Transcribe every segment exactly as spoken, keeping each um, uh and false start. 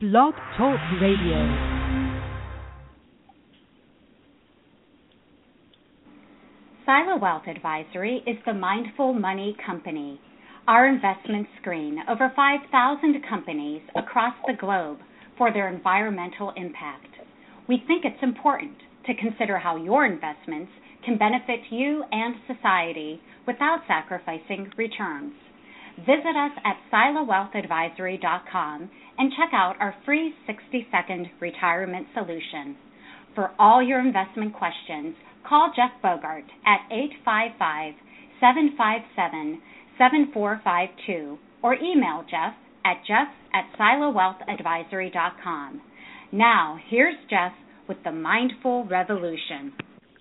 Blog Talk Radio. Sila Wealth Advisory is the Mindful Money Company. Our investments screen over five thousand companies across the globe for their environmental impact. We think it's important to consider how your investments can benefit you and society without sacrificing returns. Visit us at sila wealth advisory dot com and check out our free sixty second retirement solution. For all your investment questions, call Jeff Bogart at eight five five, seven five seven, seven four five two or email Jeff at jeff at sila wealth advisory dot com. Now, here's Jeff with the Mindful Revolution.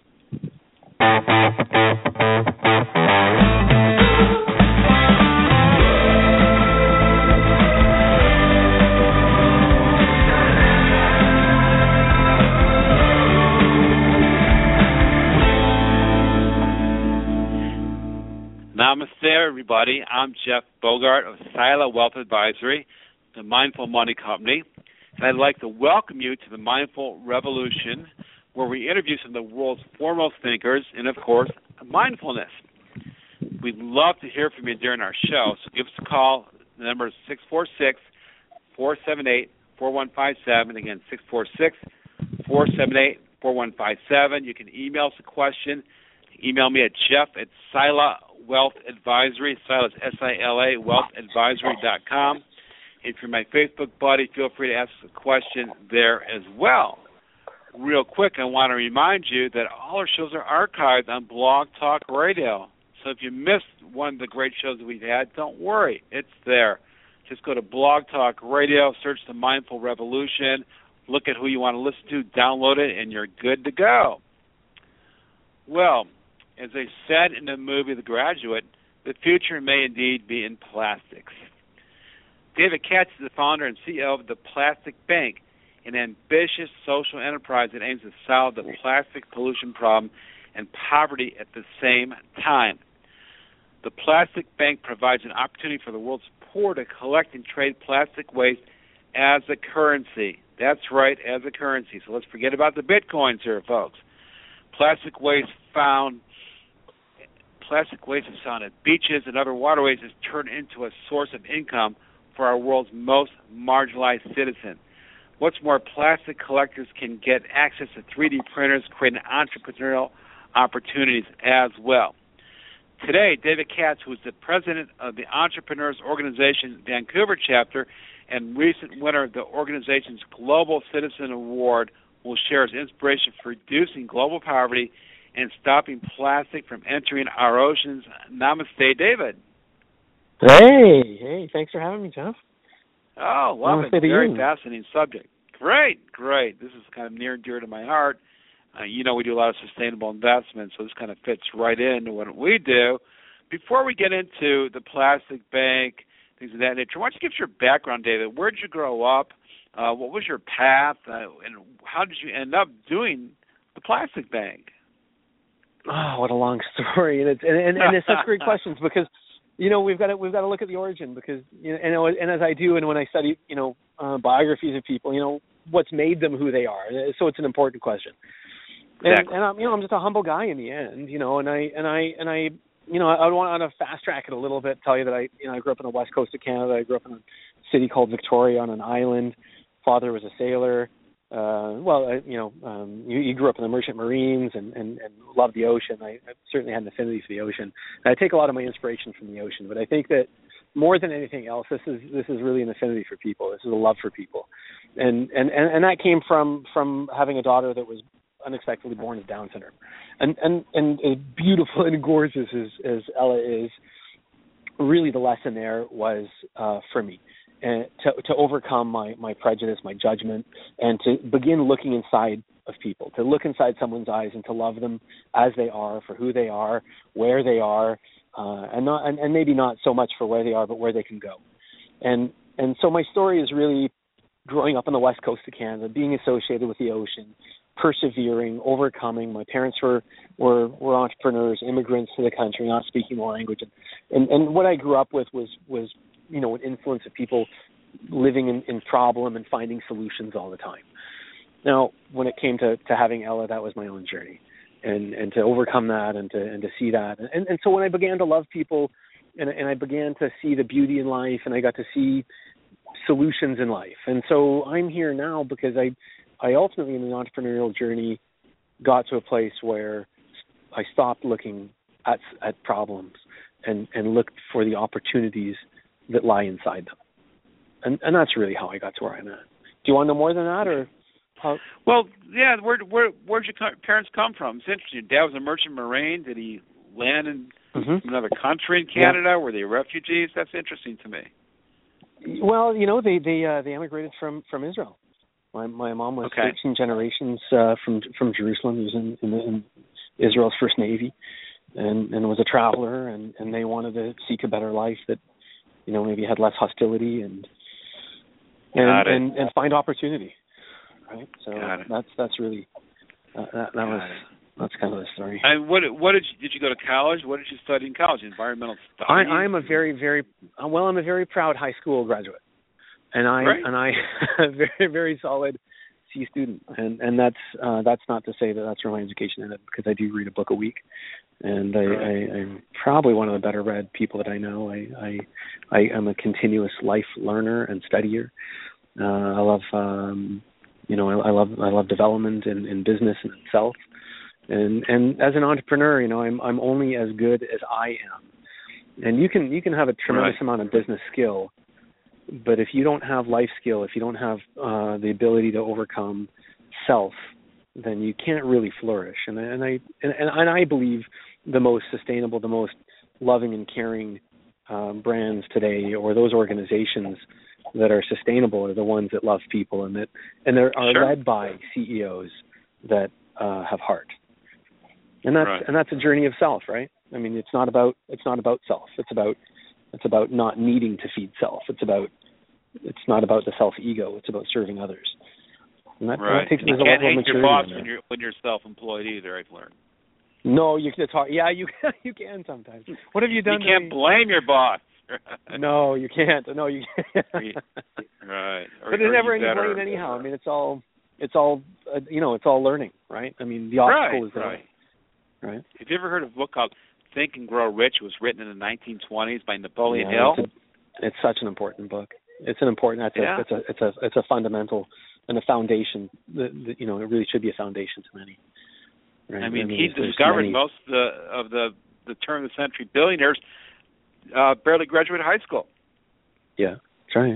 Namaste, everybody. I'm Jeff Bogart of Sila Wealth Advisory, the Mindful Money Company, and I'd like to welcome you to the Mindful Revolution, where we interview some of the world's foremost thinkers and, of course, mindfulness. We'd love to hear from you during our show, so give us a call. The number is six four six, four seven eight, four one five seven. Again, six four six, four seven eight, four one five seven. You can email us a question. Email me at Jeff at Sila Wealth Advisory. Sila is S I L A, wealth advisory dot com. If you're my Facebook buddy, feel free to ask a question there as well. Real quick, I want to remind you that all our shows are archived on Blog Talk Radio. So if you missed one of the great shows that we've had, don't worry. It's there. Just go to Blog Talk Radio, search the Mindful Revolution, look at who you want to listen to, download it, and you're good to go. Well, as they said in the movie The Graduate, the future may indeed be in plastics. David Katz is the founder and C E O of the Plastic Bank, an ambitious social enterprise that aims to solve the plastic pollution problem and poverty at the same time. The Plastic Bank provides an opportunity for the world's poor to collect and trade plastic waste as a currency. That's right, as a currency. So let's forget about the bitcoins here, folks. Plastic waste found Plastic waste is found at beaches and other waterways is turned into a source of income for our world's most marginalized citizen. What's more, plastic collectors can get access to three D printers, creating entrepreneurial opportunities as well. Today, David Katz, who is the president of the Entrepreneurs Organization Vancouver chapter and recent winner of the organization's Global Citizen Award, will share his inspiration for reducing global poverty and stopping plastic from entering our oceans. Namaste, David. Hey, hey, thanks for having me, Jeff. Oh, love it. Very fascinating subject. Great, great. This is kind of near and dear to my heart. Uh, you know, we do a lot of sustainable investments, so this kind of fits right into what we do. Before we get into the Plastic Bank, things of that nature, why don't you give us your background, David? Where did you grow up? Uh, what was your path? Uh, and how did you end up doing the Plastic Bank? Oh, what a long story, and it's and, and, and it's such great questions because you know we've got to we've got to look at the origin because you know and, and as I do and when I study you know uh, biographies of people, you know what's made them who they are. So it's an important question. Exactly. And, and I'm you know I'm just a humble guy in the end, you know, and I and I and I you know I want to fast track it a little bit. Tell you that I you know I grew up on the west coast of Canada. I grew up in a city called Victoria on an island. Father was a sailor. Uh, well, I, you know, um, you, you grew up in the Merchant Marines and, and, and loved the ocean. I, I certainly had an affinity for the ocean. And I take a lot of my inspiration from the ocean. But I think that more than anything else, this is this is really an affinity for people. This is a love for people, and and, and, and that came from, from having a daughter that was unexpectedly born with Down syndrome, and and and as beautiful and gorgeous as, as Ella is, really the lesson there was uh, for me. And to, to overcome my, my prejudice, my judgment, and to begin looking inside of people, to look inside someone's eyes and to love them as they are, for who they are, where they are, uh, and not and, and maybe not so much for where they are, but where they can go. And and so my story is really growing up on the west coast of Canada, being associated with the ocean, persevering, overcoming. My parents were were, were entrepreneurs, immigrants to the country, not speaking the language, and, and and what I grew up with was was you know, an influence of people living in, in problem and finding solutions all the time. Now, when it came to, to having Ella, that was my own journey, and, and to overcome that and to and to see that. And, and so when I began to love people and, and I began to see the beauty in life and I got to see solutions in life. And so I'm here now because I, I ultimately in the entrepreneurial journey got to a place where I stopped looking at at problems and, and looked for the opportunities that lie inside them. And and that's really how I got to where I'm at. Do you want to know more than that, or how? Well, yeah, where where where'd your parents come from? It's interesting. Your dad was a merchant marine. Did he land in mm-hmm. another country in Canada? Yeah. Were they refugees? That's interesting to me. Well, you know, they they uh, they emigrated from, from Israel. My my mom was okay. thirteen generations uh, from from Jerusalem. He was in, in, in Israel's First Navy, and, and was a traveler, and, and they wanted to seek a better life that, you know, maybe had less hostility and and and, and find opportunity, right? So that's that's really uh, that, that was it. that's kind of the story. And what what did you, did you go to college? What did you study in college? Environmental studies. I, I'm a very very well. I'm a very proud high school graduate, and I right. and I a very very solid C student, and and that's uh, that's not to say that that's where my education ended, because I do read a book a week, and I, right. I, I'm probably one of the better read people that I know. I I, I am a continuous life learner and studier. Uh, I love um, you know I, I love I love development in, in business and in self, and and as an entrepreneur, you know I'm I'm only as good as I am, and you can you can have a tremendous right. amount of business skill. But if you don't have life skill, if you don't have uh, the ability to overcome self, then you can't really flourish. And, and I and, and I believe the most sustainable, the most loving and caring um, brands today, or those organizations that are sustainable, are the ones that love people and that and they are sure. led by C E Os that uh, have heart. And that's right. and that's a journey of self, right? I mean, it's not about it's not about self. It's about It's about not needing to feed self. It's about it's not about the self ego. It's about serving others. And that, right. that takes and you a can't level of hate your boss maturity when you're when you're self-employed either. I've learned. No, you can talk. Yeah, you you can sometimes. What have you done? You can't to blame your boss. no, you can't. No, you can't. right. Or, but there's never any better. blame anyhow. I mean, it's all it's all uh, you know, it's all learning, right? I mean, the obstacle right, is there. Right. Right. Have you ever heard of a book called Think and Grow Rich? It was written in the nineteen twenties by Napoleon yeah, Hill. It's, a, it's such an important book. It's an important. It's yeah. a, it's a it's a it's a fundamental and a foundation. That, that, you know, it really should be a foundation to many. Right? I mean, I mean he discovered many... most of the of the the turn of the century billionaires uh, barely graduated high school. Yeah, that's right.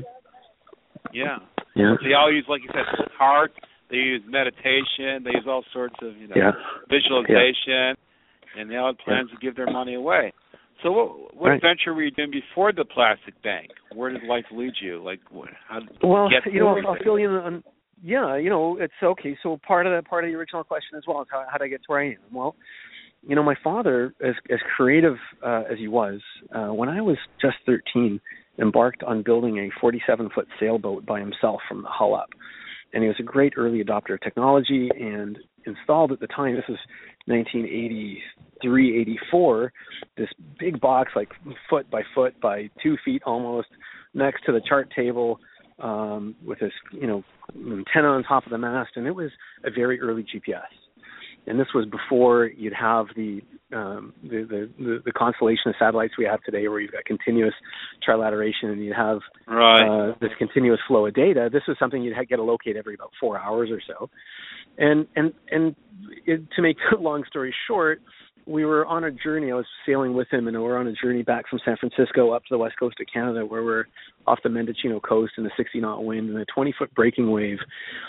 Yeah. Yeah. They all use, like you said, heart. They use meditation. They use all sorts of you know yeah. visualization, yeah. and they all had plans yeah. to give their money away. So what, what right. venture were you doing before the plastic bank? Where did life lead you? Like, what, how did well, you get you know, I'll fill you in on, yeah, you know, it's okay. So part of the part of the original question as well is how, how did I get to where I am? Well, you know, my father, as as creative uh, as he was, uh, when I was just thirteen, embarked on building a forty-seven foot sailboat by himself from the hull up. And he was a great early adopter of technology and installed at the time, this was nineteen eighty-three, eighty-four, this big box like foot by foot by two feet almost next to the chart table um, with this, you know, antenna on top of the mast. And it was a very early G P S. And this was before you'd have the, um, the, the, the, the constellation of satellites we have today, where you've got continuous trilateration and you have right. uh, this continuous flow of data. This was something you'd get to locate every about four hours or so. And and and it, to make a long story short, we were on a journey. I was sailing with him, and we were on a journey back from San Francisco up to the west coast of Canada, where we're off the Mendocino coast in a sixty knot wind and a twenty foot breaking wave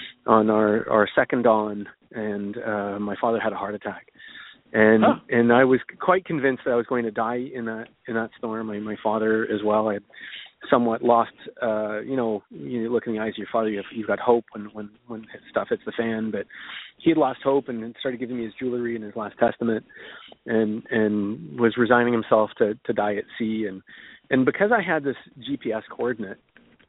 on our, our second dawn. And uh, my father had a heart attack, and huh. and I was quite convinced that I was going to die in that in that storm. My my father as well. I had somewhat lost, uh, you know, you look in the eyes of your father, you have, you've got hope when, when, when stuff hits the fan, but he had lost hope and started giving me his jewelry and his last testament, and and was resigning himself to, to die at sea. And, and because I had this G P S coordinate,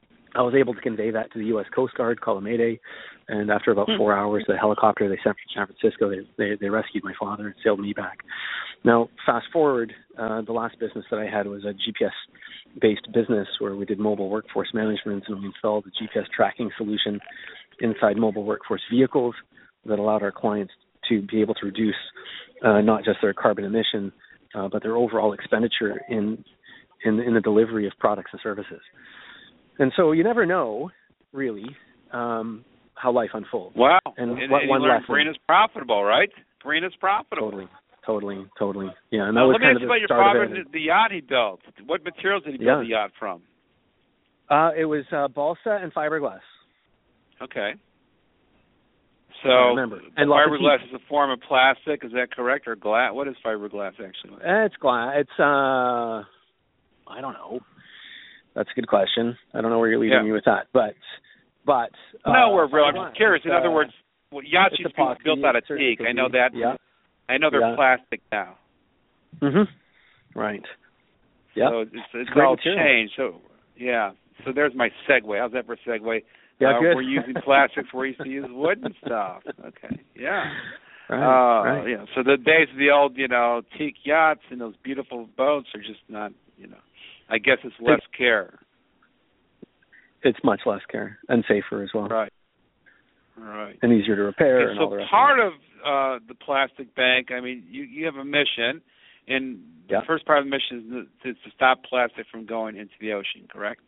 I was able to convey that to the U S Coast Guard, call a Mayday, and after about four hours, the helicopter they sent from San Francisco, they, they, they rescued my father and sailed me back. Now, fast forward, uh, the last business that I had was a G P S based business where we did mobile workforce management, and we installed a G P S tracking solution inside mobile workforce vehicles that allowed our clients to be able to reduce uh, not just their carbon emission, uh, but their overall expenditure in, in in the delivery of products and services. And so you never know, really, um, how life unfolds. Wow. And, and, what and one you learn lesson. green is profitable, right? Green is profitable. Totally, totally, totally. Yeah, and that Now, was let me kind ask of you the about your start father of it. and the yacht he built. What materials did he build Yeah. the yacht from? Uh, it was uh, balsa and fiberglass. Okay. So I remember. And fiberglass is a form of plastic, is that correct, or glass? What is fiberglass actually? Uh, it's glass. It's, uh, I don't know. That's a good question. I don't know where you're leading Yeah. me with that. But, but. Uh, no, we're real. I'm fiberglass, just curious. In uh, other words, well, yachts it's used to be built out of epoxy, teak. I know that. Yeah. I know they're Yeah. plastic now. Mm-hmm. Right. Yeah. So it's, it's Great all material. changed. So, yeah. So there's my segue. How's that for a segue? Yeah, uh, good. We're using plastics. We're used to use wood and stuff. Okay. Yeah. Right, uh, right. Yeah. So the days of the old, you know, teak yachts and those beautiful boats are just not, you know, I guess it's less care. It's much less care and safer as well. Right. Right. And easier to repair Okay, and so all the rest part of of uh, the plastic bank, I mean, you, you have a mission, and Yeah. the first part of the mission is to, to stop plastic from going into the ocean, correct?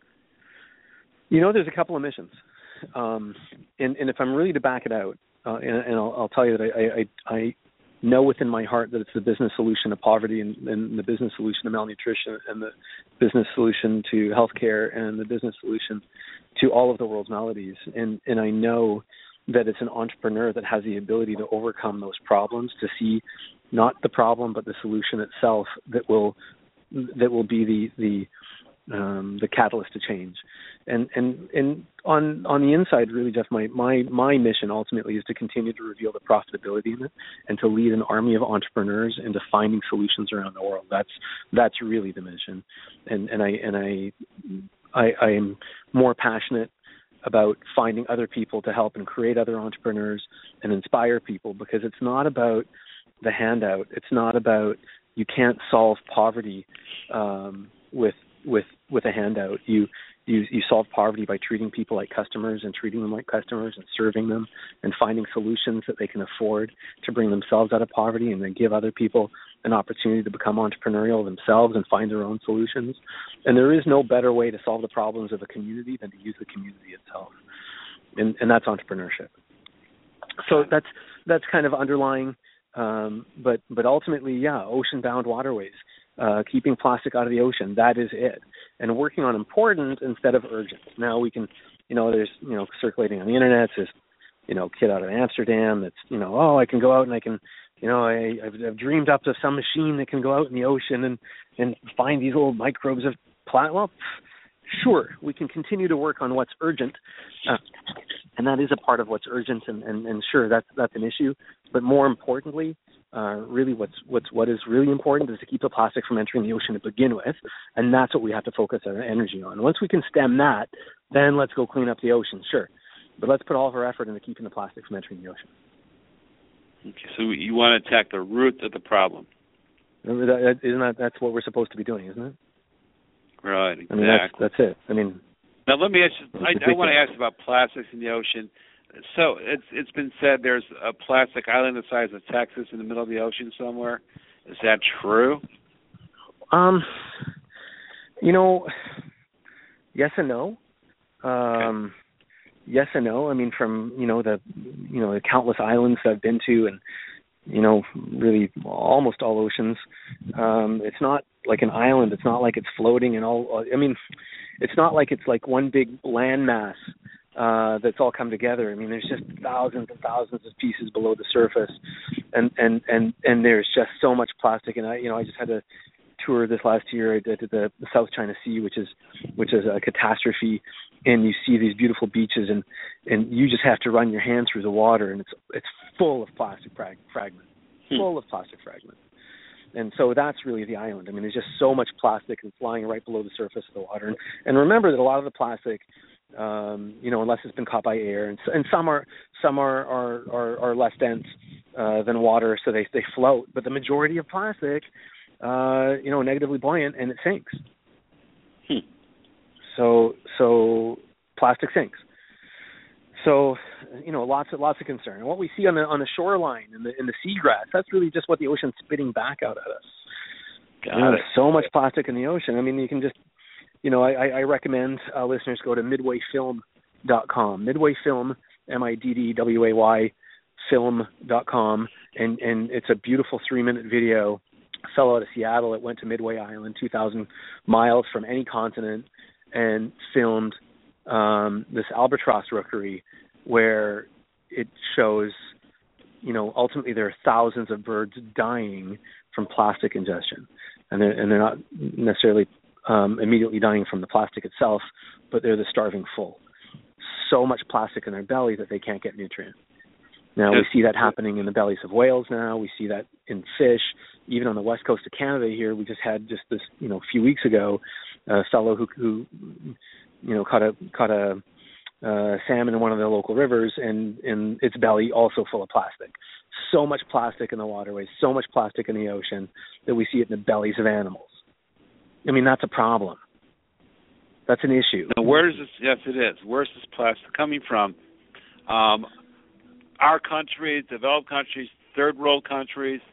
it. You know, there's a couple of missions. Um, and, and if I'm really to back it out, uh, and, and I'll, I'll tell you that I, I, I know within my heart that it's the business solution to poverty and, and the business solution to malnutrition and the business solution to healthcare and the business solution to all of the world's maladies. And, and I know that it's an entrepreneur that has the ability to overcome those problems, to see not the problem but the solution itself that will that will be the the um, the catalyst to change. And and and on on the inside, really, Jeff, my, my my mission ultimately is to continue to reveal the profitability in it and to lead an army of entrepreneurs into finding solutions around the world. That's that's really the mission. And and I and I I, I am more passionate about finding other people to help and create other entrepreneurs and inspire people, because it's not about the handout. It's not about, you can't solve poverty um, with with with a handout. You you you solve poverty by treating people like customers and treating them like customers and serving them and finding solutions that they can afford to bring themselves out of poverty, and then give other people an opportunity to become entrepreneurial themselves and find their own solutions. And there is no better way to solve the problems of a community than to use the community itself. And, and that's entrepreneurship. So that's that's kind of underlying, um, but but ultimately, yeah, ocean-bound waterways, uh, keeping plastic out of the ocean, that is it. And working on important instead of urgent. Now we can, you know, there's, you know, circulating on the internet, this, you know, kid out of Amsterdam that's, you know, oh, I can go out and I can, you know, I, I've, I've dreamed up of some machine that can go out in the ocean and, and find these little microbes of plastic. Well, sure, we can continue to work on what's urgent, uh, and that is a part of what's urgent, and, and, and sure, that's that's an issue. But more importantly, uh, really, what's what's what is really important is to keep the plastic from entering the ocean to begin with, and that's what we have to focus our energy on. Once we can stem that, then let's go clean up the ocean, sure, but let's put all of our effort into keeping the plastic from entering the ocean. Okay, so you want to attack the root of the problem. Isn't that that's what we're supposed to be doing, isn't it? Right, exactly. I mean, that's, that's it. I mean, now let me ask you, I, I want to ask about plastics in the ocean. So it's it's been said there's a plastic island the size of Texas in the middle of the ocean somewhere. Is that true? Um, you know, yes and no. Um, okay. Yes and no. I mean, from you know the you know the countless islands that I've been to, and you know, really almost all oceans. Um, it's not like an island. It's not like it's floating and all. I mean, it's not like it's like one big land mass uh, that's all come together. I mean, there's just thousands and thousands of pieces below the surface, and and and and there's just so much plastic. And I, you know, I just had a tour this last year. I did the, the South China Sea, which is which is a catastrophe. And you see these beautiful beaches, and, and you just have to run your hand through the water, and it's it's full of plastic frag- fragments, hmm. full of plastic fragments. And so that's really the island. I mean, there's just so much plastic and flying right below the surface of the water. And, and remember that a lot of the plastic, um, you know, unless it's been caught by air, and, and some are some are are, are, are less dense uh, than water, so they they float. But the majority of plastic, uh, you know, negatively buoyant, and it sinks. Hmm. So so plastic sinks. So, you know, lots of lots of concern. And what we see on the on the shoreline in the in the seagrass, that's really just what the ocean's spitting back out at us. Got you know, it. There's so much plastic in the ocean. I mean, you can just, you know, I, I recommend uh, listeners go to midway film dot com. Midway Film, M I D D W A Y, film dot com, and and it's a beautiful three-minute video. A fellow out of Seattle that went to Midway Island, two thousand miles from any continent, and filmed um, this albatross rookery where it shows, you know, ultimately there are thousands of birds dying from plastic ingestion, and they're and they're not necessarily um, immediately dying from the plastic itself, but they're the starving full. So much plastic in their belly that they can't get nutrients. Now, we see that happening in the bellies of whales now. We see that in fish. Even on the west coast of Canada here, we just had just this, you know, a few weeks ago, a fellow who, who you know, caught a caught a uh, salmon in one of the local rivers, and, and its belly also full of plastic. So much plastic in the waterways, so much plastic in the ocean that we see it in the bellies of animals. I mean, that's a problem. That's an issue. Now, where is this? Yes, it is. Where's this plastic coming from? Um, our countries, developed countries, third world countries,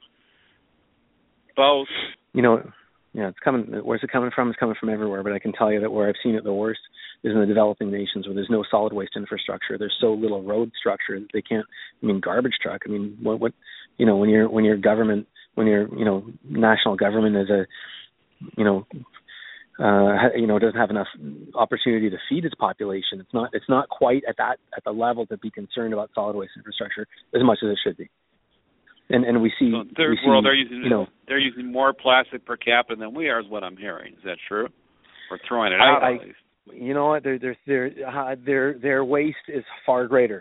both. You know, yeah, it's coming. Where's it coming from? It's coming from everywhere. But I can tell you that where I've seen it the worst is in the developing nations, where there's no solid waste infrastructure. There's so little road structure that they can't. I mean, garbage truck. I mean, what? What? You know, when you're when your government, when your you know national government is a, you know. Uh, you know, doesn't have enough opportunity to feed its population. It's not. It's not quite at that at the level to be concerned about solid waste infrastructure as much as it should be. And and we see. So third we world, see, they're using you know, they're using more plastic per capita than we are, is what I'm hearing. Is that true? We're throwing it out. I, at least. I, you know what? Their their their uh, their their waste is far greater.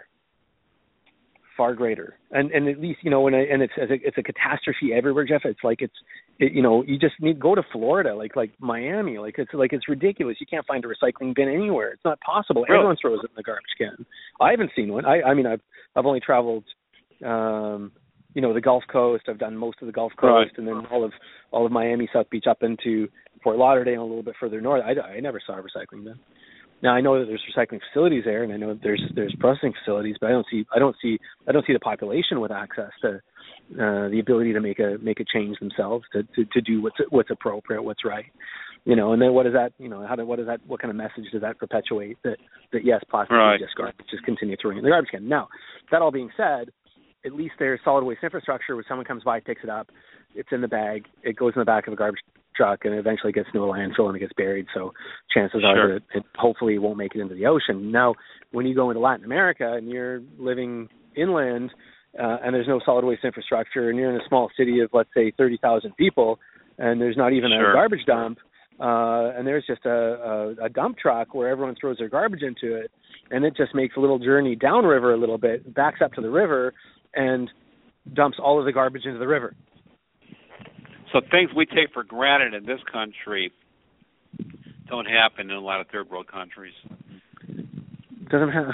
Far greater, and and at least you know when I, and it's it's a, it's a catastrophe everywhere, Jeff. It's like it's it, you know you just need to go to Florida, like like Miami, like it's like it's ridiculous. You can't find a recycling bin anywhere. It's not possible. Really? Everyone throws it in the garbage can. I haven't seen one. I I mean I've I've only traveled, um, you know the Gulf Coast. I've done most of the Gulf Coast, Right. and then all of all of Miami, South Beach, up into Fort Lauderdale, and a little bit further north. I I never saw a recycling bin. Now I know that there's recycling facilities there, and I know that there's there's processing facilities, but I don't see I don't see I don't see the population with access to uh, the ability to make a make a change themselves to, to, to do what's what's appropriate, what's right, you know. And then what does that you know how do, what does that what kind of message does that perpetuate that that yes, plastic Right. is just garbage, just continue throwing it in the garbage can. Now, that all being said, at least there's solid waste infrastructure where someone comes by, picks it up, it's in the bag, it goes in the back of a garbage truck, and it eventually gets into a landfill and it gets buried. So chances Sure. are that it, it hopefully won't make it into the ocean. Now, when you go into Latin America and you're living inland uh, and there's no solid waste infrastructure, and you're in a small city of, let's say, thirty thousand people, and there's not even Sure. a garbage dump, uh, and there's just a, a, a dump truck where everyone throws their garbage into it, and it just makes a little journey downriver a little bit, backs up to the river, and dumps all of the garbage into the river. So things we take for granted in this country don't happen in a lot of third world countries. Doesn't have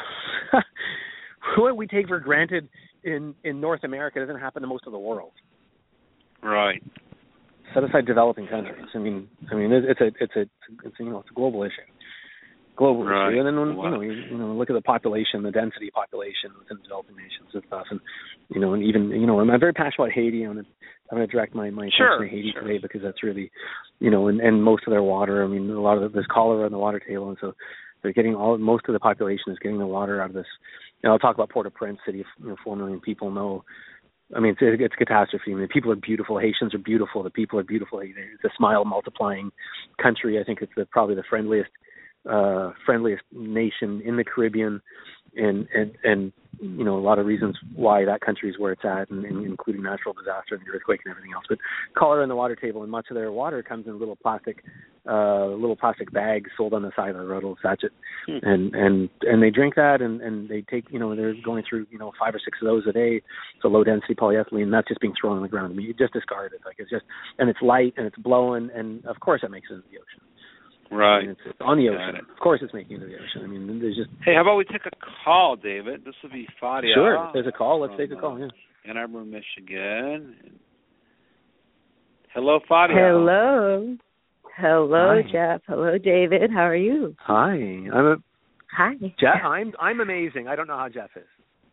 what we take for granted in, in North America doesn't happen to most of the world. Right. Set aside developing countries. I mean, I mean, it's a, it's a, it's a, you know, it's a global issue. Global Right. issue, and then when, Wow. you know, you, you know, look at the population, the density of population within developing nations and stuff, and you know, and even you know, I'm, I'm very passionate about Haiti. I'm gonna, I'm gonna direct my my attention Sure, to Haiti sure. today because that's really, you know, and, and most of their water. I mean, a lot of the, there's cholera on the water table, and so they're getting all most of the population is getting the water out of this. You know, I'll talk about Port-au-Prince, city of you know, four million people. Know, I mean, it's, it's a catastrophe. I mean, the people are beautiful. Haitians are beautiful. The people are beautiful. It's a smile multiplying country. I think it's the, probably the friendliest. Uh, friendliest nation in the Caribbean, and, and and you know a lot of reasons why that country is where it's at, and, and including natural disaster and the earthquake and everything else. But cholera in the water table, and much of their water comes in little plastic, uh, little plastic bags sold on the side of the road, little sachet, hmm. and and and they drink that, and, and they take you know they're going through you know five or six of those a day. So low density polyethylene, that's just being thrown on the ground. I mean, you just discard it, like it's just, and it's light and it's blowing, and of course it makes it into the ocean. Right. I mean, it's, it's on the ocean. Of course it's making it to the ocean. I mean, there's just... Hey, how about we take a call, David? This will be Fadia. Sure. If there's a call, let's from, take a call, yeah. Uh, Ann Arbor, Michigan. Hello, Fadia. Hello. Hello, Hi. Jeff. Hello, David. How are you? Hi. I'm a Hi. Jeff. I'm I'm amazing. I don't know how Jeff is.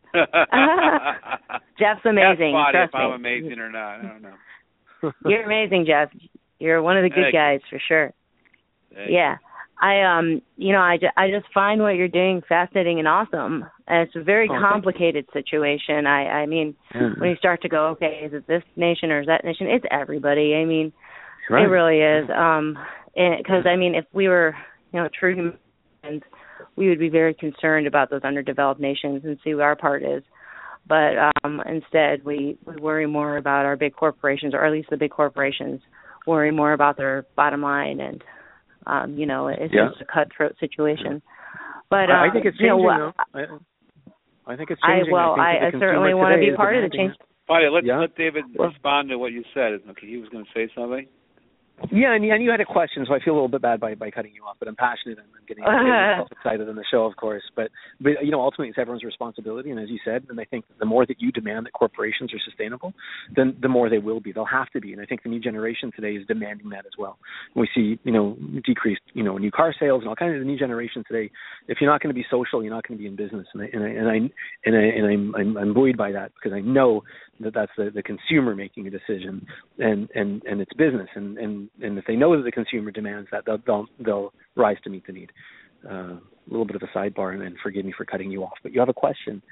Jeff's amazing. That's Trust if I'm me. amazing or not. I don't know. You're amazing, Jeff. You're one of the good Thank you. guys for sure. Thank Yeah. I um you know, I, ju- I just find what you're doing fascinating and awesome. And it's a very Oh, complicated situation. I I mean, Yeah. when you start to go, okay, is it this nation or is that nation? It's everybody. I mean, Right. it really is. Um because I mean, if we were, you know, true humans, we would be very concerned about those underdeveloped nations and see what our part is. But um instead we, we worry more about our big corporations, or at least the big corporations worry more about their bottom line, and Um, you know, it's Yeah. just a cutthroat situation. But I, um, I think it's you know, changing, what- though. I, I think it's I changing. well, I, think I, that I the certainly consumer want to today be is part of the demanding change. it. Buddy, let Yeah. let David respond to what you said. Okay, he was going to say something. Yeah, and, and you had a question, so I feel a little bit bad by, by cutting you off, but I'm passionate and I'm getting, getting myself excited in the show, of course. But, but, you know, ultimately it's everyone's responsibility, and as you said, and I think the more that you demand that corporations are sustainable, then the more they will be. They'll have to be, and I think the new generation today is demanding that as well. We see, you know, decreased, you know, new car sales and all kinds of the new generation today. If you're not going to be social, you're not going to be in business, and I and I and I and, I, and I'm, I'm I'm buoyed by that, because I know that that's the, the consumer making a decision, and, and, and it's business, and, and, and if they know that the consumer demands that, they'll they'll, they'll rise to meet the need. Uh, a little bit of a sidebar, and, and forgive me for cutting you off, but you have a question.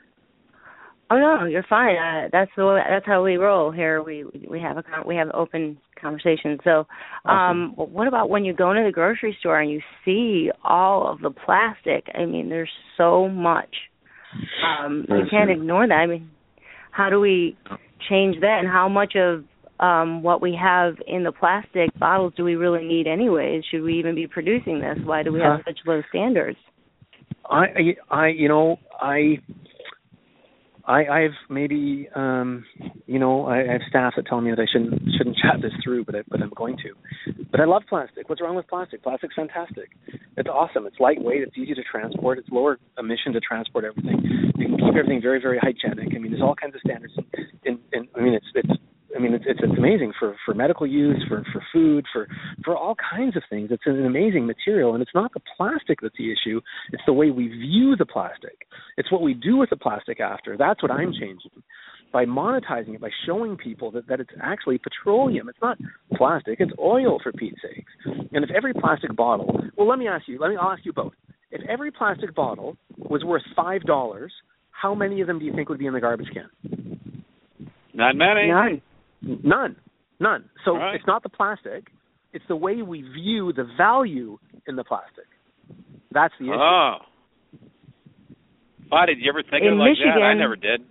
Oh no, you're fine. Uh, that's the way, that's how we roll here. We we have a we have open conversation. So, um, Awesome. what about when you go into the grocery store and you see all of the plastic? I mean, there's so much. Um, you can't ignore that. I mean, how do we change that? And how much of um, what we have in the plastic bottles do we really need anyways? Should we even be producing this? Why do we have Huh? such low standards? I, I, you know, I, I, I've maybe, um, you know, I, I have staff that tell me that I shouldn't shouldn't chat this through, but I, but I'm going to. But I love plastic. What's wrong with plastic? Plastic's fantastic. It's awesome. It's lightweight. It's easy to transport. It's lower emission to transport everything. You can keep everything very, very hygienic. I mean, there's all kinds of standards. In, in, I mean, it's it's. I mean, it's, it's it's amazing for, for medical use, for, for food, for for all kinds of things. It's an amazing material, and it's not the plastic that's the issue. It's the way we view the plastic. It's what we do with the plastic after. That's what I'm changing. By monetizing it, by showing people that, that it's actually petroleum. It's not plastic. It's oil, for Pete's sakes. And if every plastic bottle, well, let me ask you, let me, I'll ask you both. If every plastic bottle was worth five dollars, how many of them do you think would be in the garbage can? Not many. None. None. None. So Right. It's not the plastic. It's the way we view the value in the plastic. That's the issue. Oh. Why did you ever think In of it like Michigan, that? I never did.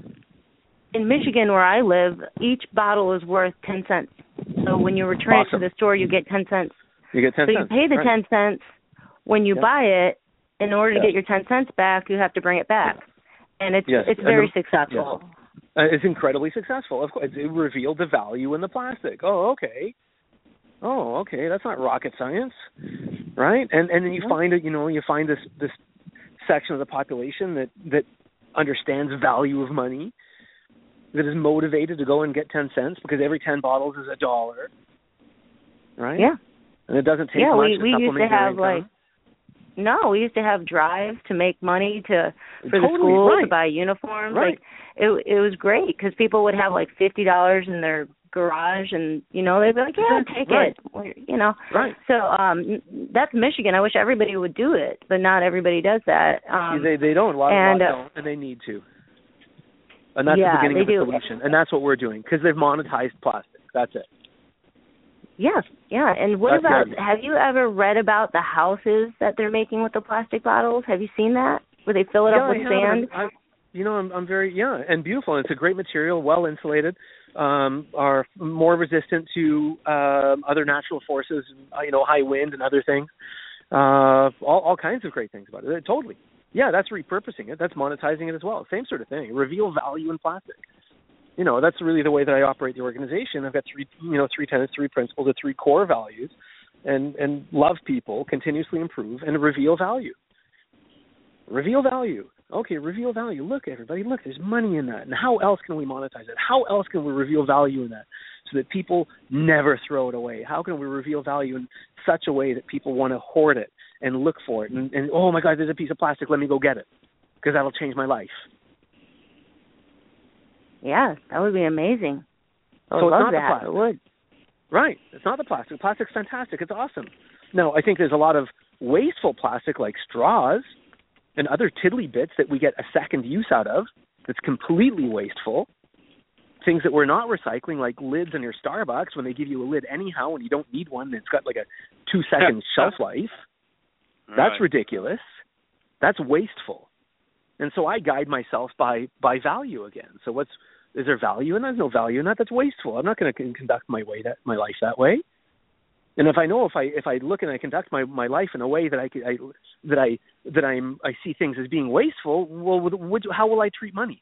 In Michigan, where I live, each bottle is worth ten cents. So when you return Awesome. it to the store, you get ten cents. You get ten so cents. you pay the right. ten cents. When you Yeah. buy it, in order to Yeah. get your ten cents back, you have to bring it back. And it's Yes. it's And very the- successful. Uh, it's incredibly successful. Of course, it revealed the value in the plastic. Oh, okay. Oh, okay. That's not rocket science, right? And and then you Mhm. find it. You know, you find this this section of the population that that understands value of money, that is motivated to go and get ten cents because every ten bottles is a dollar, right? Yeah. And it doesn't take Yeah, much we to we used to supplement your have income. like no, we used to have drives to make money to for the Totally, school right. to buy uniforms. Right. Like it it was great because people would have like fifty dollars in their garage, and you know they'd be like, yeah, take Right. it, Well, you know. Right. So um, that's Michigan. I wish everybody would do it, but not everybody does that. Um, they they don't. A lot, and, a lot uh, don't, and they need to. And that's yeah, the beginning they of the do. solution. And that's what we're doing because they've monetized plastic. That's it. Yeah, yeah. And what That's about? good. Have you ever read about the houses that they're making with the plastic bottles? Have you seen that where they fill it yeah, up with I have, sand? and I'm, I'm, you know, I'm, I'm very yeah, and beautiful. And it's a great material, well insulated, um, are more resistant to um, other natural forces, uh, you know, high wind and other things. Uh, all, all kinds of great things about it. Totally. Yeah, that's repurposing it. That's monetizing it as well. Same sort of thing. Reveal value in plastic. You know, that's really the way that I operate the organization. I've got three, you know, three tenets, three principles, the three core values, and and love people, continuously improve, and reveal value. Reveal value. Okay, reveal value. Look, everybody, look, there's money in that. And how else can we monetize it? How else can we reveal value in that so that people never throw it away? How can we reveal value in such a way that people want to hoard it and look for it? And, and oh, my God, there's a piece of plastic. Let me go get it because that'll change my life. Yeah, that would be amazing. I would so it's love not that. the plastic. It would. Right. It's not the plastic. Plastic's fantastic. It's awesome. Now, I think there's a lot of wasteful plastic like straws and other tiddly bits that we get a second use out of that's completely wasteful. Things that we're not recycling, like lids in your Starbucks, when they give you a lid anyhow and you don't need one, it's got like a two-second shelf life. That's right. ridiculous. That's wasteful. And so I guide myself by by value again. So what's is there value in that? There's no value in that. That's wasteful. I'm not going to conduct my way that my life that way. And if I know if I if I look and I conduct my, my life in a way that I, I that I that I'm I see things as being wasteful, well, would, how will I treat money?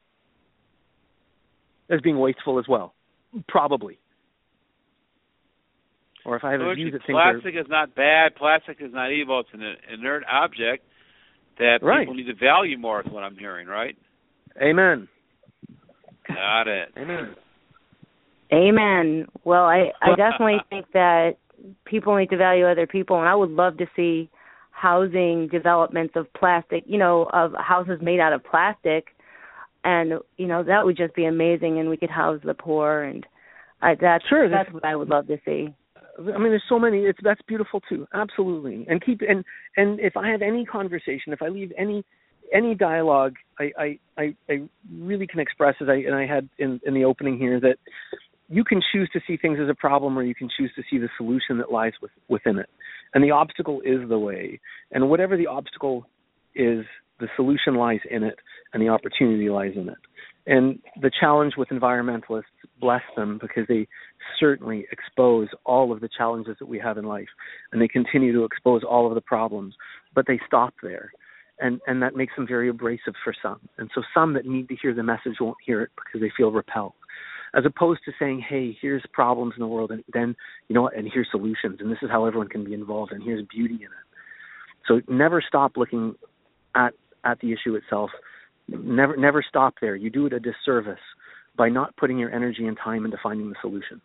As being wasteful as well, probably. Or if I have so a view that things plastic are, is not bad, plastic is not evil. It's an inert object that right. people need to value more. Is what I'm hearing, right? Amen. Got it. Amen. Amen. Well, I, I definitely think that people need to value other people, and I would love to see housing developments of plastic, you know, of houses made out of plastic, and, you know, that would just be amazing, and we could house the poor, and I, that's, sure, that's what I would love to see. I mean, there's so many. It's that's beautiful too. Absolutely. And keep and and if I have any conversation, if I leave any any dialogue, I I, I, I really can express as I and I had in, in the opening here that you can choose to see things as a problem, or you can choose to see the solution that lies with, within it. And the obstacle is the way. And whatever the obstacle is, the solution lies in it, and the opportunity lies in it. And the challenge with environmentalists, bless them, because they certainly expose all of the challenges that we have in life, and they continue to expose all of the problems, but they stop there. And and that makes them very abrasive for some. And so some that need to hear the message won't hear it because they feel repelled. As opposed to saying, hey, here's problems in the world, and then, you know what, and here's solutions, and this is how everyone can be involved, and here's beauty in it. So never stop looking at at the issue itself. Never never stop there. You do it a disservice by not putting your energy and time into finding the solution.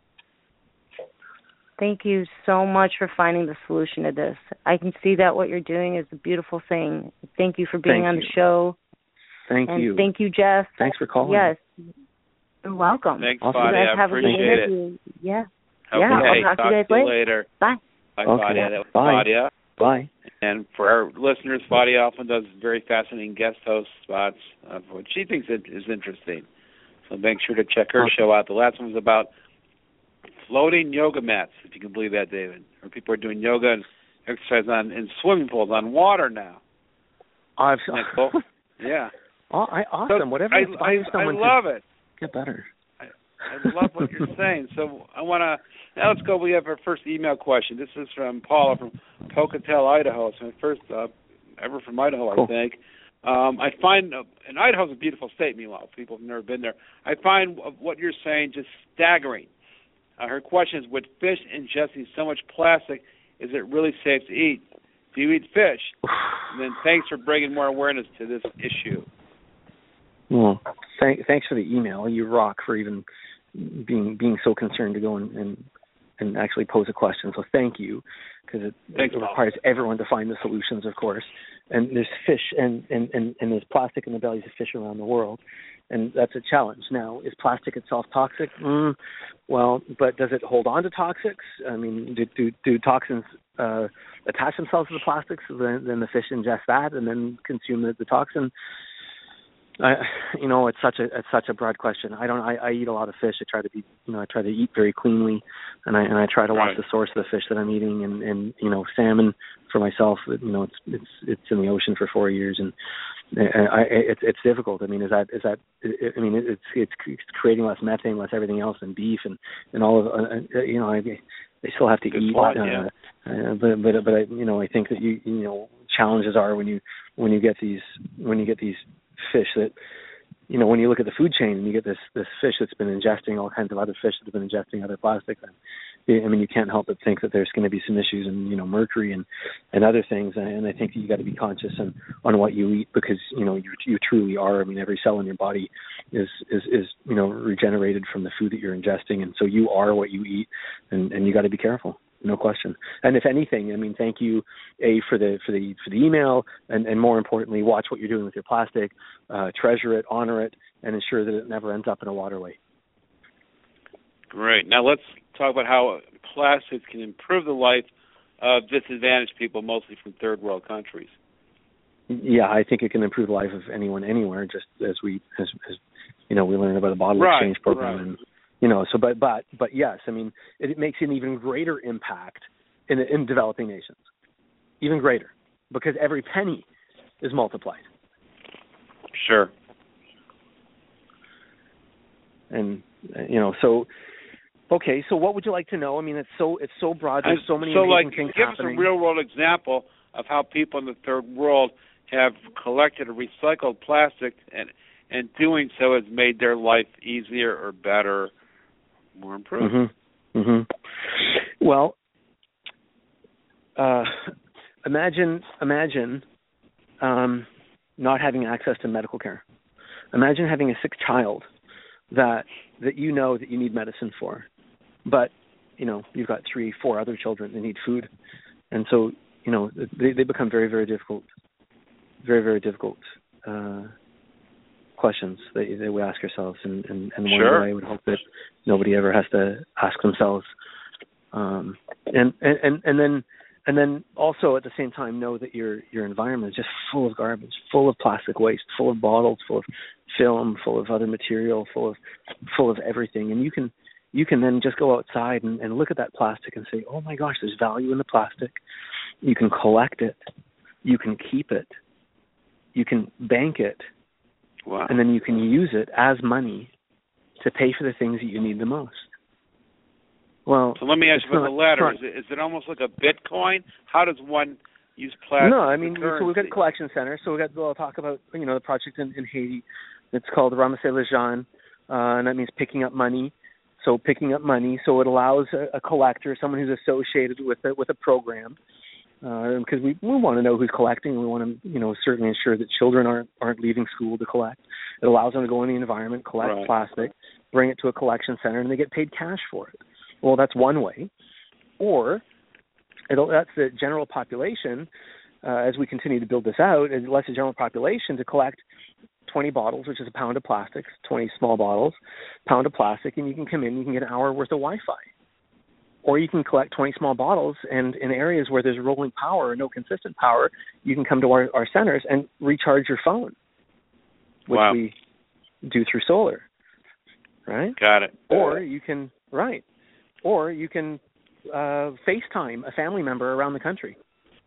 Thank you so much for finding the solution to this. I can see that what you're doing is a beautiful thing. Thank you for being thank on you. the show. Thank and you. Thank you, Jeff. Thanks for calling. Yes. You're welcome. Thanks, awesome. Buddy. You guys I have appreciate a good it. interview. Yeah. Okay. Yeah, I'll talk, talk to you guys later. later. Bye. Bye, Okay. Fadia. That was Bye. Fadia. Bye. And for our listeners, Fadia often does very fascinating guest host spots of what she thinks is interesting. So make sure to check her show out. The last one was about floating yoga mats, if you can believe that, David. Where people are doing yoga and exercise on in swimming pools on water now. I've, Isn't that cool? Yeah. Oh, I, awesome. So Whatever I, inspires I, I someone love to it. get better. I, I love what you're saying. So I want to, now let's go. We have our first email question. This is from Paula from Pocatello, Idaho. It's my first uh, ever from Idaho, cool. I think. Um, I find, uh, and Idaho's a beautiful state, meanwhile, people have never been there. I find what you're saying just staggering. Uh, her question is, with fish ingesting so much plastic, is it really safe to eat? Do you eat fish? And then thanks for bringing more awareness to this issue. Well, thank, thanks for the email. You rock for even being being so concerned to go and, and, and actually pose a question. So thank you, because it, it requires everyone to find the solutions, of course. And there's fish and, and, and, and there's plastic in the bellies of fish around the world. And that's a challenge. Now, is plastic itself toxic? Mm, well, but does it hold on to toxics? I mean, do do, do toxins uh, attach themselves to the plastics? Then, then the fish ingest that and then consume the, the toxin. I, you know, it's such a it's such a broad question. I don't. I, I eat a lot of fish. I try to be, you know, I try to eat very cleanly, and I and I try to watch right. the source of the fish that I'm eating. And, and you know, salmon for myself. You know, it's it's it's in the ocean for four years, and I, it's it's difficult. I mean, is that is that? I mean, it's it's creating less methane, less everything else, and beef, and, and all of uh, you know. I they still have to Good eat, point, uh, yeah. uh, but but but I, you know, I think that you you know challenges are when you when you get these when you get these fish that you know, when you look at the food chain and you get this this fish that's been ingesting all kinds of other fish that have been ingesting other plastics, and I mean, you can't help but think that there's going to be some issues in, you know, mercury and, and other things. And I think you got to be conscious on, on what you eat, because, you know, you you truly are. I mean, every cell in your body is, is, is you know, regenerated from the food that you're ingesting. And so you are what you eat, and, and you got to be careful. No question. And if anything, I mean, thank you, A, for the for the for the email, and, and more importantly, watch what you're doing with your plastic, uh, treasure it, honor it, and ensure that it never ends up in a waterway. Great. Now let's talk about how plastics can improve the life of disadvantaged people, mostly from third world countries. Yeah, I think it can improve the life of anyone anywhere, just as we, as, as you know, we learned about the bottle right, exchange program right. and. You know, so but but but yes, I mean, it, it makes an even greater impact in in developing nations, even greater, because every penny is multiplied. Sure. And you know, so okay, so what would you like to know? I mean, it's so it's so broad. There's so many so amazing like, things give happening. us a real world example of how people in the third world have collected or recycled plastic, and and doing so has made their life easier or better. More improved. Mm-hmm. Mm-hmm. Well, uh, imagine imagine um, not having access to medical care. Imagine having a sick child that that you know that you need medicine for, but you know you've got three, four other children that need food, and so you know they, they become very, very difficult, very, very difficult. Uh, questions that, that we ask ourselves, and, and, and one sure. day I would hope that nobody ever has to ask themselves. Um, and, and, and then and then also at the same time know that your your environment is just full of garbage, full of plastic waste, full of bottles, full of film, full of other material, full of full of everything. And you can you can then just go outside and, and look at that plastic and say, oh my gosh, there's value in the plastic. You can collect it. You can keep it. You can bank it. Wow. And then you can use it as money to pay for the things that you need the most. Well, so let me ask you about not, the latter. Not, is, it, is it almost like a Bitcoin? How does one use plastic? No, I mean, currency? so we've got collection centers. So we got. We'll talk about you know the project in, in Haiti. It's called Ramasser les Gens, uh, and that means picking up money. So picking up money. So it allows a, a collector, someone who's associated with it, with a program. Because uh, we, we want to know who's collecting. We want to, you know, certainly ensure that children aren't aren't leaving school to collect. It allows them to go in the environment, collect right. plastic, bring it to a collection center, and they get paid cash for it. Well, that's one way. Or it'll, that's the general population. Uh, as we continue to build this out, it lets the general population to collect twenty bottles, which is a pound of plastics, twenty small bottles, pound of plastic, and you can come in, you can get an hour worth of Wi-Fi. Or you can collect twenty small bottles, and in areas where there's rolling power or no consistent power, you can come to our, our centers and recharge your phone, which wow. we do through solar, right? Got it. Or you can, right, or you can uh, FaceTime a family member around the country,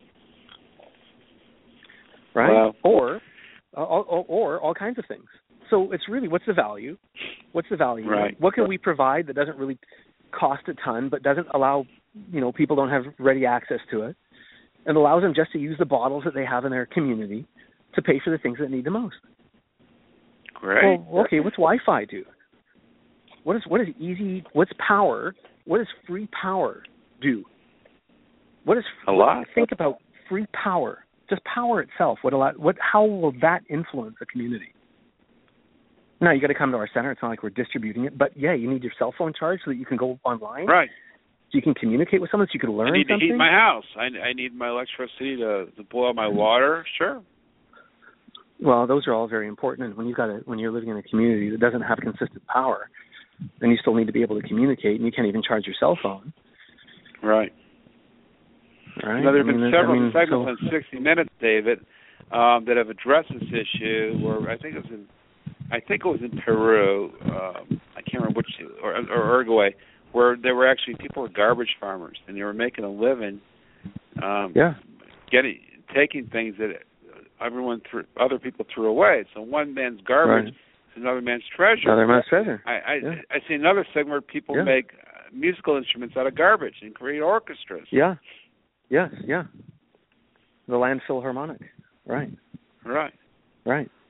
right? Wow. Or, uh, or, or all kinds of things. So it's really, what's the value? What's the value? Right. What can we provide that doesn't really cost a ton, but doesn't allow, you know, people don't have ready access to it, and allows them just to use the bottles that they have in their community to pay for the things that need the most. Great. Well, okay, what's Wi-Fi do? What is what is easy? What's power? What does free power do? What is a lot? Think about free power, just power itself. What a lot? What? How will that influence a community? Now, you got to come to our center. It's not like we're distributing it. But, yeah, you need your cell phone charged so that you can go online. Right. So you can communicate with someone, so you can learn something. I need something. to heat my house. I, I need my electricity to, to boil my water. Sure. Well, those are all very important. And when, you've got a, when you're living in a community that doesn't have consistent power, then you still need to be able to communicate, and you can't even charge your cell phone. Right. Right. Now, there have I been mean, several I mean, segments so, on sixty minutes, David, um, that have addressed this issue, where I think it was in I think it was in Peru, um, I can't remember which, or, or Uruguay, where there were actually, people were garbage farmers, and they were making a living um, yeah. getting, taking things that everyone threw, other people threw away. So one man's garbage right. is another man's treasure. Another man's treasure. I, I, yeah. I see another segment where people yeah. make uh, musical instruments out of garbage and create orchestras. Yeah. Yes, yeah. The landfill harmonic. Right. Right. Right.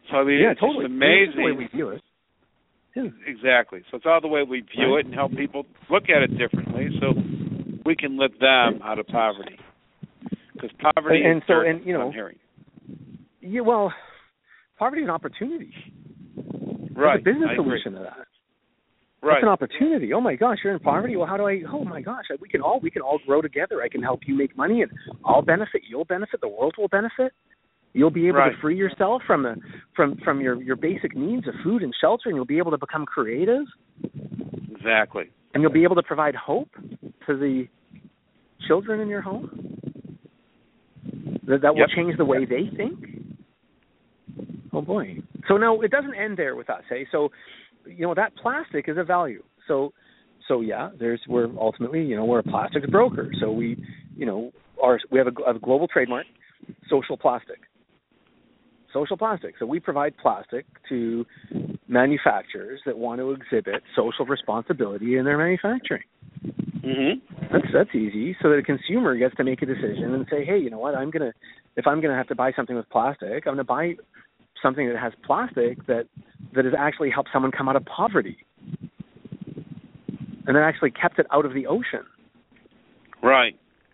So I mean, yeah, it's totally. just amazing. It's the way we view it. Yeah. Exactly. So it's all the way we view right. it and help people look at it differently, so we can lift them out of poverty. Because poverty and, and is so, dirt, and you know, I'm hearing. Yeah, well, poverty is an opportunity. Right. There's a business I solution agree. to that. Right. It's an opportunity. Oh my gosh, you're in poverty. Well, how do I? Oh my gosh, we can all we can all grow together. I can help you make money, and I'll benefit. You'll benefit. The world will benefit. You'll be able right. to free yourself from the from from your your basic needs of food and shelter, and you'll be able to become creative. Exactly. And you'll be able to provide hope to the children in your home. That that will yep. change the way they think. Oh boy. So no, it doesn't end there with us, eh? So, you know, that plastic is a value. So, so yeah, there's we're ultimately, you know, we're a plastics broker. So we, you know, our we have a, a global trademark, social plastic. Social plastic. So we provide plastic to manufacturers that want to exhibit social responsibility in their manufacturing. Mm-hmm. That's that's easy. So that a consumer gets to make a decision and say, hey, you know what? I'm gonna if I'm gonna have to buy something with plastic, I'm gonna buy something that has plastic that that has actually helped someone come out of poverty, and that actually kept it out of the ocean. Right.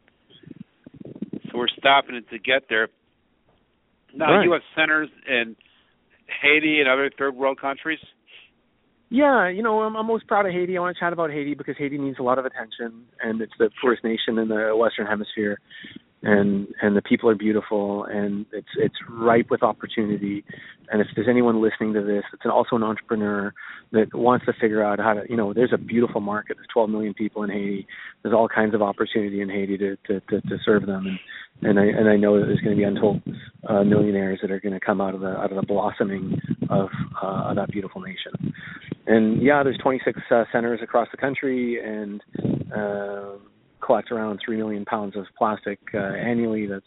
So we're stopping it to get there. Now, right. you have centers in Haiti and other third world countries? Yeah, you know, I'm, I'm most proud of Haiti. I want to chat about Haiti because Haiti needs a lot of attention, and it's the poorest nation in the Western Hemisphere, and and the people are beautiful, and it's it's ripe with opportunity. And if there's anyone listening to this that's also an entrepreneur that wants to figure out how to, you know, there's a beautiful market. There's twelve million people in Haiti. There's all kinds of opportunity in Haiti to to, to, to serve them, and and I and I know that there's going to be untold uh, millionaires that are going to come out of the out of the blossoming of, uh, of that beautiful nation. And yeah, there's twenty-six uh, centers across the country, and uh, collect around three million pounds of plastic uh, annually. That's,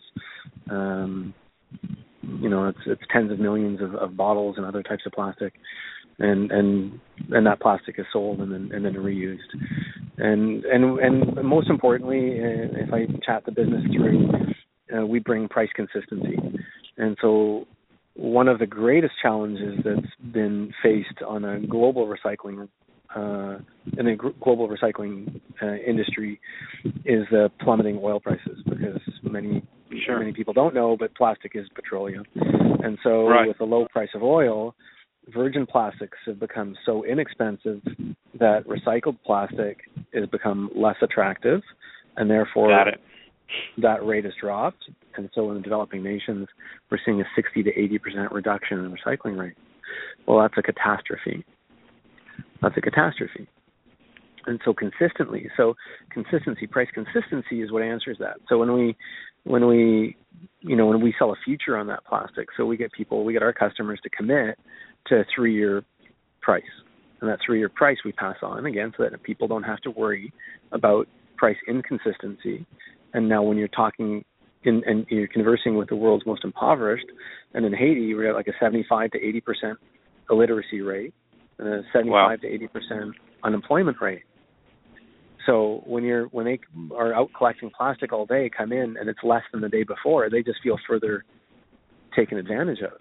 um, you know, it's, it's tens of millions of, of bottles and other types of plastic, and and and that plastic is sold and then and then reused. And and and most importantly, if I chat the business through, uh, we bring price consistency, and so. One of the greatest challenges that's been faced on a global recycling, uh, in the gr- global recycling uh, industry, is the plummeting oil prices, because many sure. many people don't know, but plastic is petroleum, and so right. with the low price of oil, virgin plastics have become so inexpensive that recycled plastic has become less attractive, and therefore Got it. that rate has dropped. And so in the developing nations, we're seeing a sixty to eighty percent reduction in the recycling rate. Well, that's a catastrophe. That's a catastrophe. And so consistently, so consistency, price consistency is what answers that. So when we, when we, you know, when we sell a future on that plastic, so we get people, we get our customers to commit to a three-year price. And that three-year price we pass on, again, so that people don't have to worry about price inconsistency. And now when you're talking in, and you're conversing with the world's most impoverished, and in Haiti, we're at like a seventy-five to eighty percent illiteracy rate, and a seventy-five wow. to eighty percent unemployment rate. So when you're when they are out collecting plastic all day, come in, and it's less than the day before, they just feel further taken advantage of.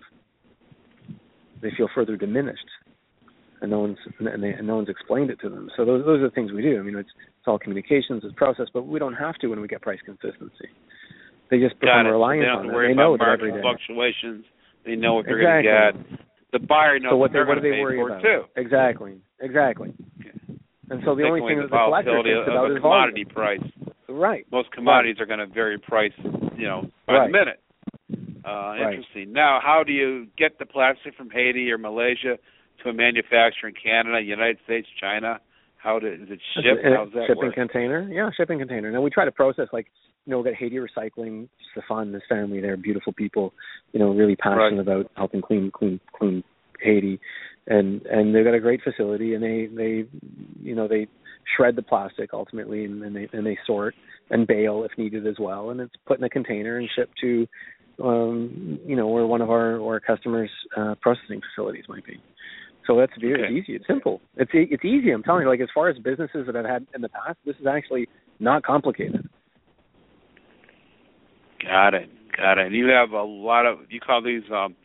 They feel further diminished, and no one's and, they, and no one's explained it to them. So those those are the things we do. I mean, it's it's all communications, it's process, but we don't have to when we get price consistency. They just become reliant so they don't on have it. to worry They about know that market every day. fluctuations. They know what they're exactly. going to get. The buyer knows so what, what they're they, what going do they to pay worry for about? too. Exactly, exactly. Okay. And so the Take only away thing the that the collector volatility thinks of about a is commodity volume. price. Right. Most commodities right. are going to vary price, you know, by right. the minute. Uh, interesting. Right. Now, how do you get the plastic from Haiti or Malaysia to a manufacturer in Canada, United States, China? How do, is it shipped? How's that shipping work? container? Yeah, shipping container. Now we try to process, like, you know, we got Haiti Recycling, Stefan and his family. They're beautiful people, you know, really passionate right. about helping clean, clean, clean Haiti, and and they've got a great facility, and they they, you know, they shred the plastic ultimately, and, and they and they sort and bale if needed as well, and it's put in a container and shipped to, um, you know, where one of our our customers' uh, processing facilities might be. So that's very okay. easy. It's simple. It's it's easy. I'm telling you. Like, as far as businesses that I've had in the past, this is actually not complicated. Got it. Got it. You have a lot of, you call these um,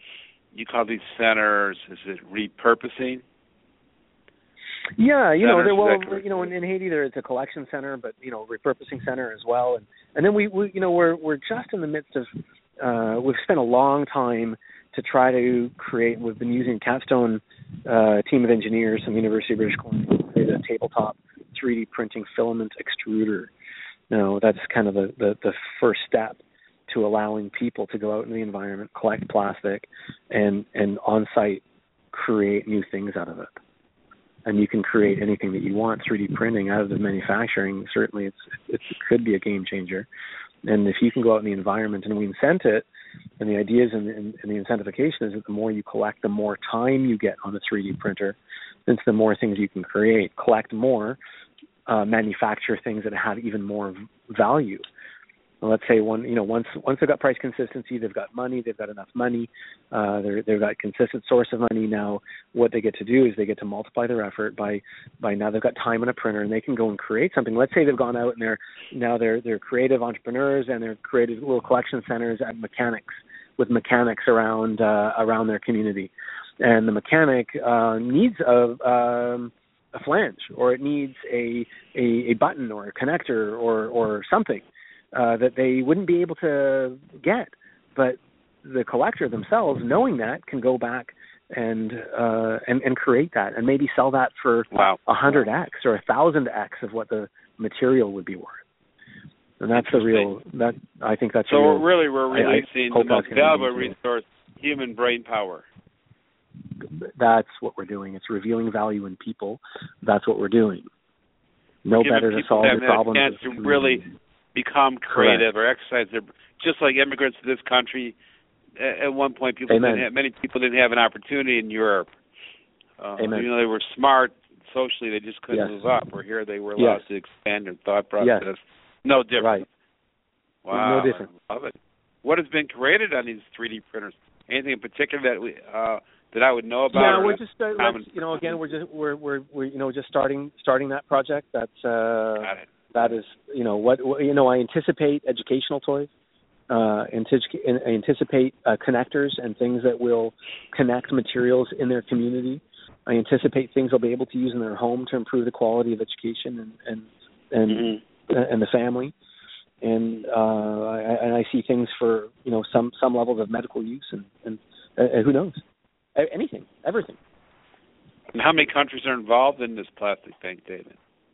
you call these centers, is it repurposing? Yeah, you know, there, well, Centers, you know, in, in Haiti there it's a collection center, but you know, repurposing center as well, and and then we, we you know, we're we're just in the midst of, uh, we've spent a long time to try to create. We've been using Capstone uh, team of engineers from the University of British Columbia to create a tabletop three D printing filament extruder. Now that's kind of the, the the first step to allowing people to go out in the environment, collect plastic, and and on site create new things out of it. And you can create anything that you want. three D printing out of the manufacturing, certainly it's, it's, it could be a game changer. And if you can go out in the environment, and we incent it, and the idea is, and in, in the incentivization is that the more you collect, the more time you get on a three D printer, since the more things you can create. Collect more, uh, manufacture things that have even more value. Let's say one, you know, once once they've got price consistency, they've got money, they've got enough money, uh, they're, they've got consistent source of money. Now, what they get to do is they get to multiply their effort by by now they've got time on a printer, and they can go and create something. Let's say they've gone out and they're now they're they're creative entrepreneurs, and they're created little collection centers at mechanics with mechanics around uh, around their community, and the mechanic uh, needs a um, a flange, or it needs a, a a button or a connector or or something. Uh, that they wouldn't be able to get, but the collector themselves, knowing that, can go back and uh, and, and create that, and maybe sell that for wow. a hundred x or a thousand x of what the material would be worth. And that's the real. That I think that's so. A real, really, we're releasing I, I the most valuable resource, human brain power. That's what we're doing. It's revealing value in people. That's what we're doing. No Giving better to solve the problems. A chance to really become creative. Correct. Or exercise their, just like immigrants to this country. At one point, people Amen. didn't have, many people didn't have an opportunity in Europe. Uh, Amen. You know, they were smart socially; they just couldn't yes. move up. Where here, they were allowed yes. to expand their thought process. Yes. No different. Right. Wow. No different. I love it. What has been created on these three D printers? Anything in particular that we uh, that I would know about? Yeah, we're just uh, let's, you know again we're just we're we're we're you know just starting starting that project. That's uh, Got it. That is, you know, what you know. I anticipate educational toys, uh, anticipate, anticipate uh, connectors and things that will connect materials in their community. I anticipate things they'll be able to use in their home to improve the quality of education and and and, mm-hmm. and the family. And uh, I, and I see things for you know some some levels of medical use and and uh, who knows, anything, everything. And how many countries are involved in this plastic bank, David?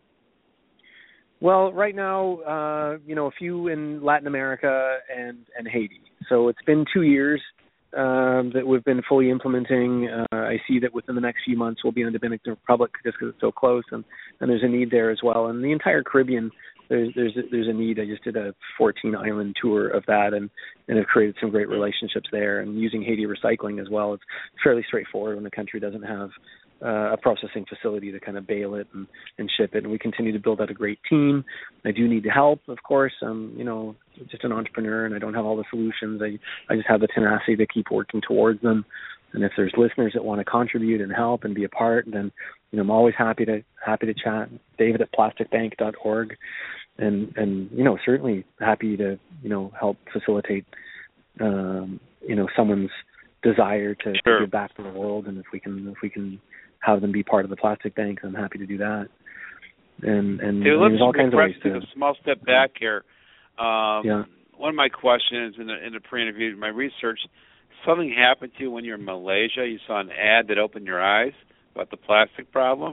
Well, right now, uh, you know, a few in Latin America and, and Haiti. So it's been two years um, that we've been fully implementing. Uh, I see that within the next few months we'll be in the Dominican Republic just because it's so close, and, and there's a need there as well. And the entire Caribbean, there's there's a, there's a need. I just did a fourteen island tour of that, and, and have created some great relationships there. And using Haiti recycling as well, it's fairly straightforward when the country doesn't have Uh, a processing facility to kind of bale it and, and ship it, and we continue to build out a great team. I do need help, of course. I'm, you know, just an entrepreneur, and I don't have all the solutions. I, I just have the tenacity to keep working towards them. And if there's listeners that want to contribute and help and be a part, then you know I'm always happy to happy to chat. David at plastic bank dot org, and and you know certainly happy to you know help facilitate um, you know someone's desire to, sure. to give back to the world, and if we can if we can. have them be part of the plastic bank, I'm happy to do that. And and hey, I mean, there's all kinds of ways to take a small step back here. Um, yeah. One of my questions in the in the pre-interview, my research, something happened to you when you were in Malaysia. You saw an ad that opened your eyes about the plastic problem.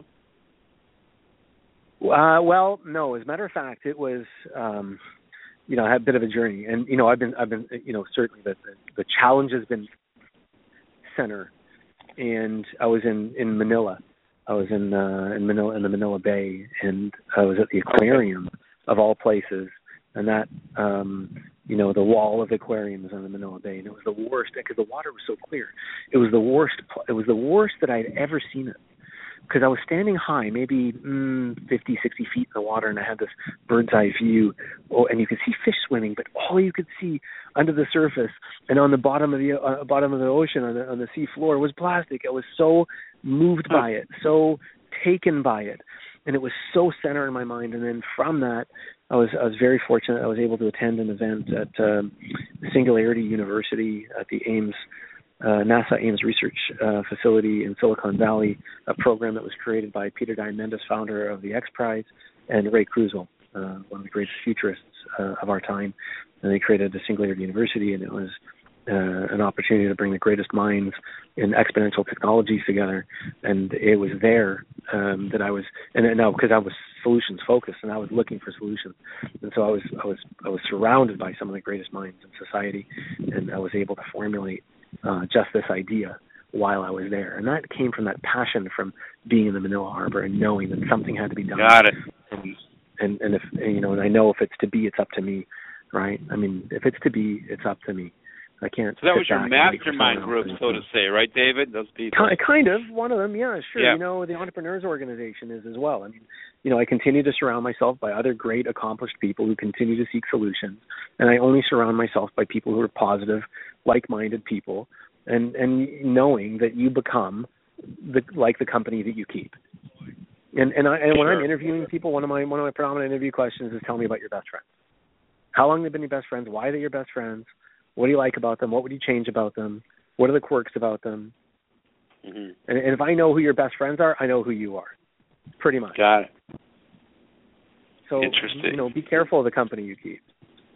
Uh, well, no. As a matter of fact, it was um, you know I had a bit of a journey, and you know I've been I've been you know certainly the the, the challenge has been center. And I was in, in Manila. I was in uh, in Manila in the Manila Bay, and I was at the aquarium of all places. And that, um, you know, the wall of the aquarium is on the Manila Bay, and it was the worst because the water was so clear. It was the worst. It was the worst that I'd ever seen it. Because I was standing high, maybe mm, fifty, sixty feet in the water, and I had this bird's eye view, oh, and you could see fish swimming, but all you could see under the surface and on the bottom of the uh, bottom of the ocean, on the, on the sea floor, was plastic. I was so moved by it, so taken by it, and it was so centered in my mind. And then from that, I was I was very fortunate. I was able to attend an event at uh, Singularity University at the Ames uh, NASA Ames Research uh, Facility in Silicon Valley, a program that was created by Peter Diamandis, founder of the X Prize, and Ray Kurzweil, uh, one of the greatest futurists uh, of our time. And they created the Singularity University, and it was uh, an opportunity to bring the greatest minds in exponential technologies together. And it was there um, that I was, and now because I was solutions focused, and I was looking for solutions, and so I was, I was, I was surrounded by some of the greatest minds in society, and I was able to formulate uh, just this idea while I was there, and that came from that passion from being in the Manila Harbor and knowing that something had to be done. Got it. And and, and if you know, and I know if it's to be, it's up to me. Right? I mean, if it's to be, it's up to me. I can't. So that was your mastermind group, so to say, right, David? Those people. Kind of. One of them, yeah, sure. Yeah. You know, the Entrepreneurs Organization is as well. I mean, you know, I continue to surround myself by other great, accomplished people who continue to seek solutions, and I only surround myself by people who are positive, like-minded people, and and knowing that you become the like the company that you keep. And and I and when Sure. I'm interviewing people, one of my one of my predominant interview questions is, tell me about your best friends. How long they've been your best friends? Why are they your best friends? What do you like about them? What would you change about them? What are the quirks about them? Mm-hmm. And, and if I know who your best friends are, I know who you are, pretty much. Got it. So, Interesting. you know, be careful of the company you keep.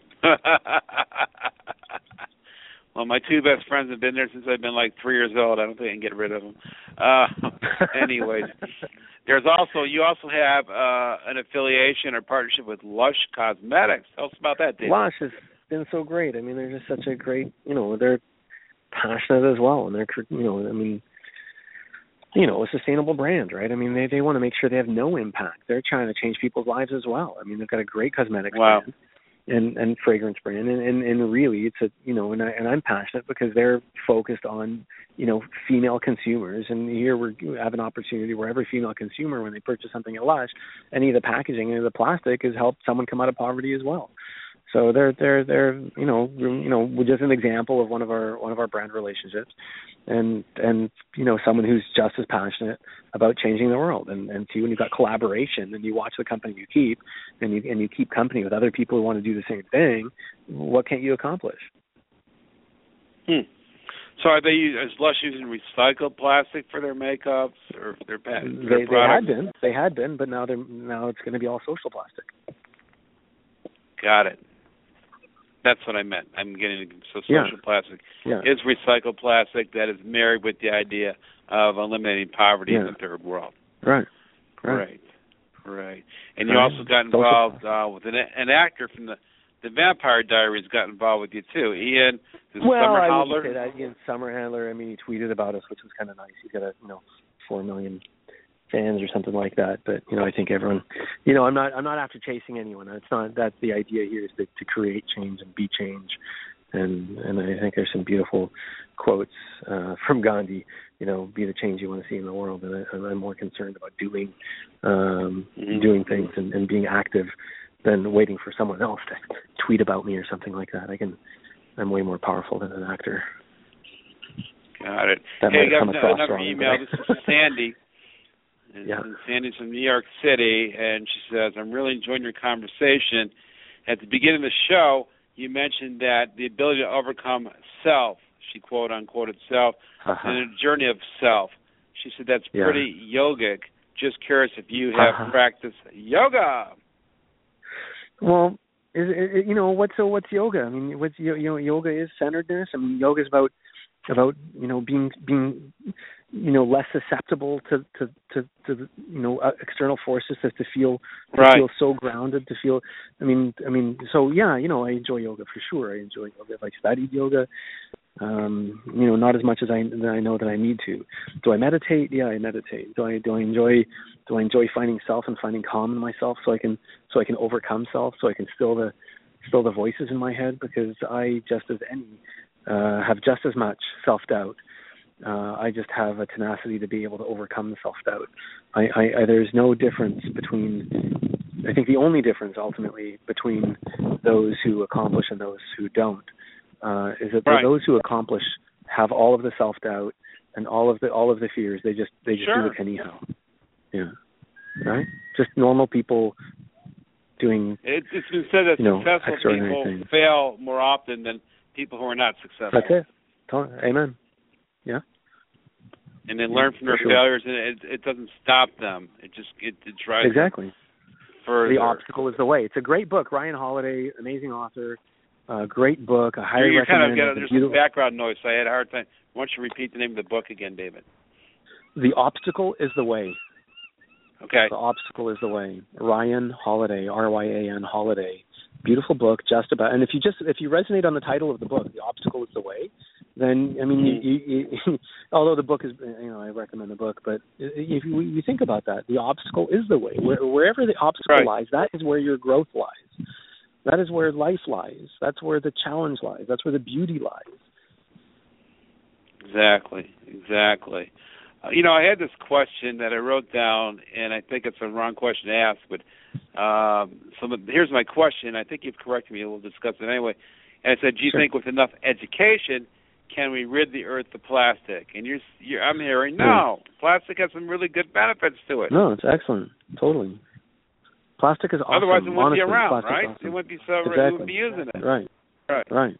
Well, my two best friends have been there since I've been like three years old. I don't think I can get rid of them. Uh, anyways, there's also you also have uh, an affiliation or partnership with Lush Cosmetics. Tell us about that, Dave. Lush has been so great. I mean, they're just such a great, you know, they're passionate as well, and they're, you know, I mean, you know, a sustainable brand, right? I mean, they they want to make sure they have no impact. They're trying to change people's lives as well. I mean, they've got a great cosmetics Wow. brand. And, and fragrance brand, and, and, and really, it's a you know, and I and I'm passionate because they're focused on you know female consumers, and here we have an opportunity where every female consumer, when they purchase something at Lush, any of the packaging, any of the plastic, has helped someone come out of poverty as well. So they're they're they're you know you know just an example of one of our one of our brand relationships, and and you know someone who's just as passionate about changing the world. And and see, when you've got collaboration and you watch the company you keep, and you and you keep company with other people who want to do the same thing, what can't you accomplish? Hmm. So are they is Lush using recycled plastic for their makeups or their, their they, products? they had been they had been, but now they're now it's going to be all social plastic. Got it. That's what I meant. I'm getting so social Yeah. plastic Yeah. is recycled plastic that is married with the idea of eliminating poverty Yeah. in the third world. Right. Right. Right. Right. And you Right. also got Social involved uh, with an, an actor from the the Vampire Diaries got involved with you too. Ian, the Well, Summer I Howler. would say that Ian Summerhandler. I mean, he tweeted about us, which was kind of nice. He's got a you know four million fans or something like that. But you know, I think everyone, you know, I'm not I'm not after chasing anyone. It's not that's the idea here is to, to create change and be change. And and I think there's some beautiful quotes uh, from Gandhi. You know, be the change you want to see in the world. And, I, and I'm more concerned about doing um, Mm-hmm. doing things and, and being active than waiting for someone else to tweet about me or something like that. I can. I'm way more powerful than an actor. Got it. That Hey, might I got come across another wrong, email. but- This is Sandy. And, Yeah. and Sandy's from New York City, and she says, I'm really enjoying your conversation. At the beginning of the show, you mentioned that the ability to overcome self, she quote unquote self, Uh-huh. and a journey of self. She said that's Yeah. pretty yogic. Just curious if you have Uh-huh. practiced yoga. Well, is it, you know what's so what's yoga? I mean, what's you know yoga is centeredness. I mean, yoga is about about you know being being you know less susceptible to to to, to you know uh, external forces, to, to feel to Right. feel so grounded. To feel, I mean, I mean, so yeah, you know, I enjoy yoga for sure. I enjoy yoga. I studied yoga. Um, you know, not as much as I that I know that I need to. Do I meditate? Yeah, I meditate. Do I do I enjoy do I enjoy finding self and finding calm in myself so I can so I can overcome self, so I can still the still the voices in my head, because I just as any uh, have just as much self doubt. Uh, I just have a tenacity to be able to overcome the self doubt. I, I, I there's no difference between. I think the only difference ultimately between those who accomplish and those who don't. Uh, is that Right. those who accomplish have all of the self doubt and all of the all of the fears. They just they just Sure. do it anyhow. Yeah, right. Just normal people doing. It, it's been said that You know, successful extraordinary people things. fail more often than people who are not successful. That's it. Amen. Yeah. And then learn from their sure. failures, and it, it doesn't stop them. It just it, it drives exactly. them further. The Obstacle is the Way. It's a great book. Ryan Holiday, amazing author, uh, great book. I highly You're recommend kind of it. there's beautiful... some background noise, so I had a hard time. Why don't you repeat the name of the book again, David? The Obstacle is the Way. Okay. The Obstacle is the Way. Ryan Holiday, R Y A N Holiday. Beautiful book, just about. And if you just if you resonate on the title of the book, The Obstacle is the Way, then I mean, you, you, you, although the book is, you know, I recommend the book, but if you, you think about that, the obstacle is the way. Where, wherever the obstacle right. lies, that is where your growth lies. That is where life lies. That's where the challenge lies. That's where the beauty lies. Exactly. Exactly. Uh, you know, I had this question that I wrote down, and I think it's a wrong question to ask, but um, so here's my question. I think you've corrected me. We'll discuss it anyway. And I said, do you sure. think with enough education, can we rid the earth of plastic? And you're, you're I'm hearing, no. Yeah. Plastic has some really good benefits to it. No, it's excellent. Totally. Plastic is awesome. Otherwise, it wouldn't Honestly, be around, right? Awesome. It wouldn't be so. Exactly. It wouldn't be using it. Right. Right. Right.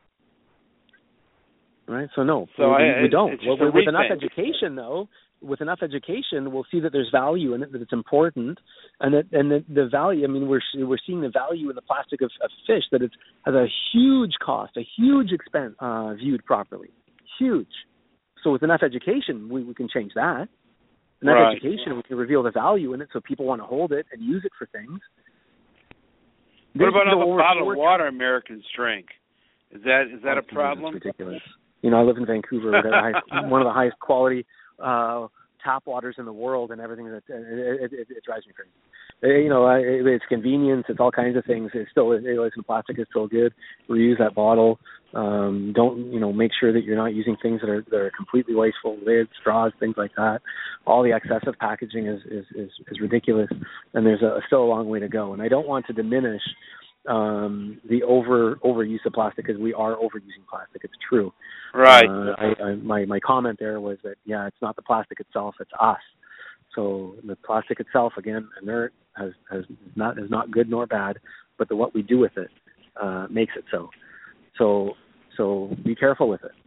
Right. So no, so we, I, we don't. It's well, just with a enough rethink. education, though, with enough education, we'll see that there's value in it, that it's important, and that and that the value. I mean, we're we're seeing the value in the plastic of, of fish, that it has a huge cost, a huge expense uh, viewed properly, huge. So with enough education, we, we can change that. Enough right. education, we can reveal the value in it, so people want to hold it and use it for things. What about all the over, bottled over, water Americans drink? Is that is that oh, a problem? That's ridiculous. You know, I live in Vancouver. We've got the highest, one of the highest quality uh, tap waters in the world, and everything that it, it, it drives me crazy. You know, it, it's convenience. It's all kinds of things. It's still, it, listen, plastic is still good. Reuse that bottle. Um, don't, you know, make sure that you're not using things that are that are completely wasteful, lids, straws, things like that. All the excessive packaging is is is, is ridiculous, and there's a, still a long way to go. And I don't want to diminish um, the over overuse of plastic, because we are overusing plastic. It's true. Right. Uh, I, I, my my comment there was that yeah, it's not the plastic itself, it's us. So the plastic itself, again, inert, has has not is not good nor bad, but the what we do with it uh, makes it so. So so be careful with it.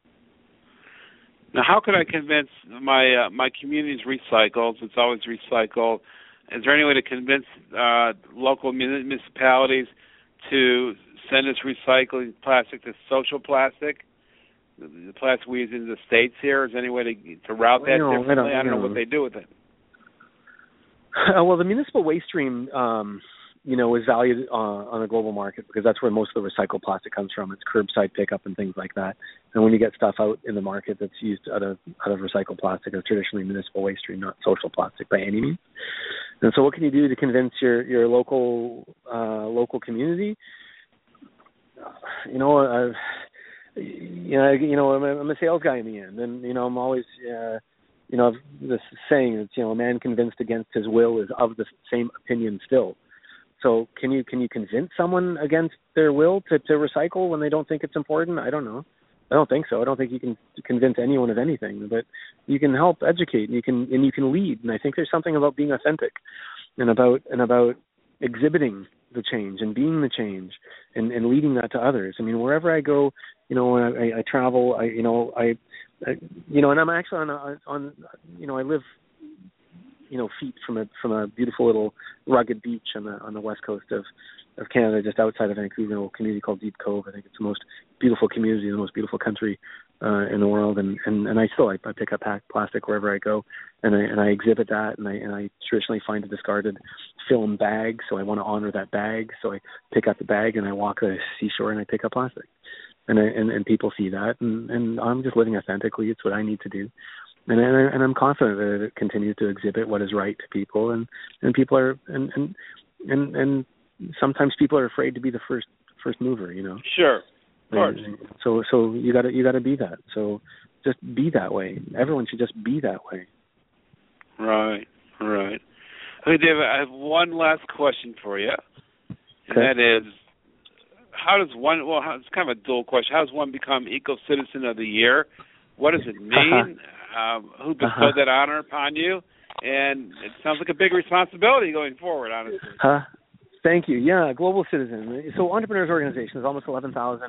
Now, how could I convince my uh, my community's recycled? It's always recycled. Is there any way to convince uh, local municipalities to send us recycling plastic to social plastic? The plastic we use in the States here, is there any way to, to route that no, differently? I don't, I don't know know what they do with it. Uh, well, the municipal waste stream, um, you know, is valued uh, on a global market, because that's where most of the recycled plastic comes from. It's curbside pickup and things like that. And when you get stuff out in the market that's used out of out of recycled plastic, it's traditionally municipal waste stream, not social plastic by any means. And so, what can you do to convince your your local uh, local community? You know, uh, you know, you know, I'm a, I'm a sales guy in the end, and you know, I'm always. Uh, You know, this saying that, you know, a man convinced against his will is of the same opinion still. So can you can you convince someone against their will to, to recycle when they don't think it's important? I don't know. I don't think so. I don't think you can convince anyone of anything, but you can help educate, and you can and you can lead. And I think there's something about being authentic and about and about exhibiting the change and being the change and, and leading that to others. I mean, wherever I go, you know, when I, I travel, I you know, I, I you know, and I'm actually on a, on you know, I live you know, feet from a from a beautiful little rugged beach on the on the west coast of, of Canada, just outside of Vancouver, a little community called Deep Cove. I think it's the most beautiful community, the most beautiful country uh, in the world. And, and, and I still I, I pick up plastic wherever I go, and I and I exhibit that, and I and I traditionally find a discarded film bag, so I want to honor that bag. So I pick up the bag and I walk the seashore and I pick up plastic, and I, and and people see that, and, and I'm just living authentically. It's what I need to do. And and I'm confident that it continues to exhibit what is right to people, and, and people are and, and and and sometimes people are afraid to be the first first mover, you know. Sure, of course. And so so you got to you got to be that. So just be that way. Everyone should just be that way. Right, right. Okay, David, I have one last question for you, and okay. that is, how does one? Well, how, it's kind of a dual question. How does one become Eco Citizen of the Year? What does it mean? Um, who bestowed uh-huh. that honor upon you? And it sounds like a big responsibility going forward, honestly. Huh? Thank you. Yeah, Global Citizen. So Entrepreneurs Organization is almost eleven thousand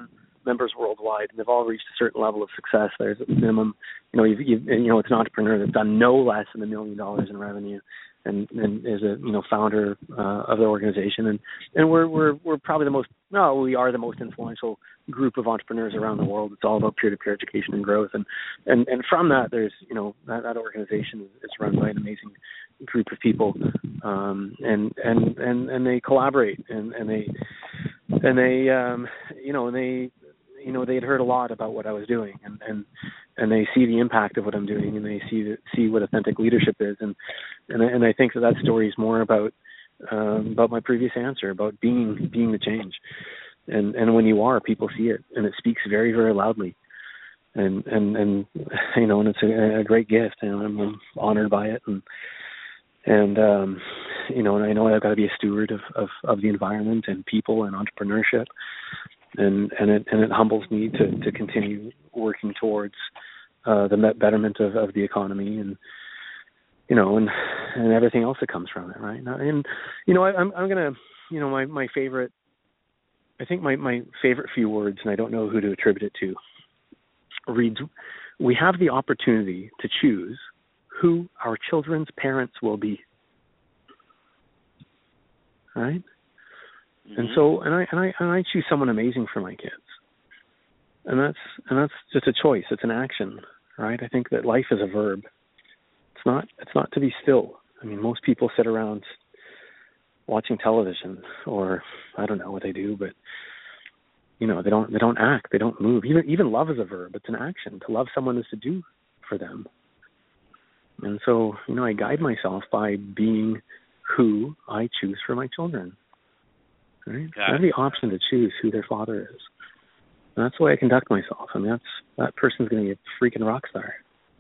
members worldwide, and they've all reached a certain level of success. There's a minimum, you know, you've, you've, you know, it's an entrepreneur that's done no less than a million dollars in revenue, and, and is a, you know, founder uh, of the organization, and and we're we're we're probably the most, no, we are the most influential group of entrepreneurs around the world. It's all about peer-to-peer education and growth, and and and from that, there's, you know, that, that organization is run by an amazing group of people, um, and and and and they collaborate, and and they and they um, you know, and they you know they had heard a lot about what I was doing, and and and they see the impact of what I'm doing, and they see the, see what authentic leadership is, and and and I think that that story is more about um, about my previous answer, about being being the change, and and when you are, people see it, and it speaks very very loudly, and and and you know, and it's a, a great gift, and I'm, I'm honored by it, and and um, you know, and I know I've got to be a steward of, of, of the environment and people and entrepreneurship, and and it and it humbles me to, to continue working towards uh, the betterment of, of the economy, and you know, and and everything else that comes from it, right? And you know, I, I'm I'm gonna, you know, my, my favorite, I think my, my favorite few words, and I don't know who to attribute it to, reads, "We have the opportunity to choose who our children's parents will be." Right? Mm-hmm. And so, and I and I and I choose someone amazing for my kids, and that's and that's just a choice. It's an action, right? I think that life is a verb. It's not. It's not to be still. I mean, most people sit around watching television, or I don't know what they do, but you know, they don't. They don't act. They don't move. Even even love is a verb. It's an action. To love someone is to do for them. And so, you know, I guide myself by being who I choose for my children. Right? I have the option to choose who their father is. And that's the way I conduct myself. I mean, that's that person's going to be a freaking rock star.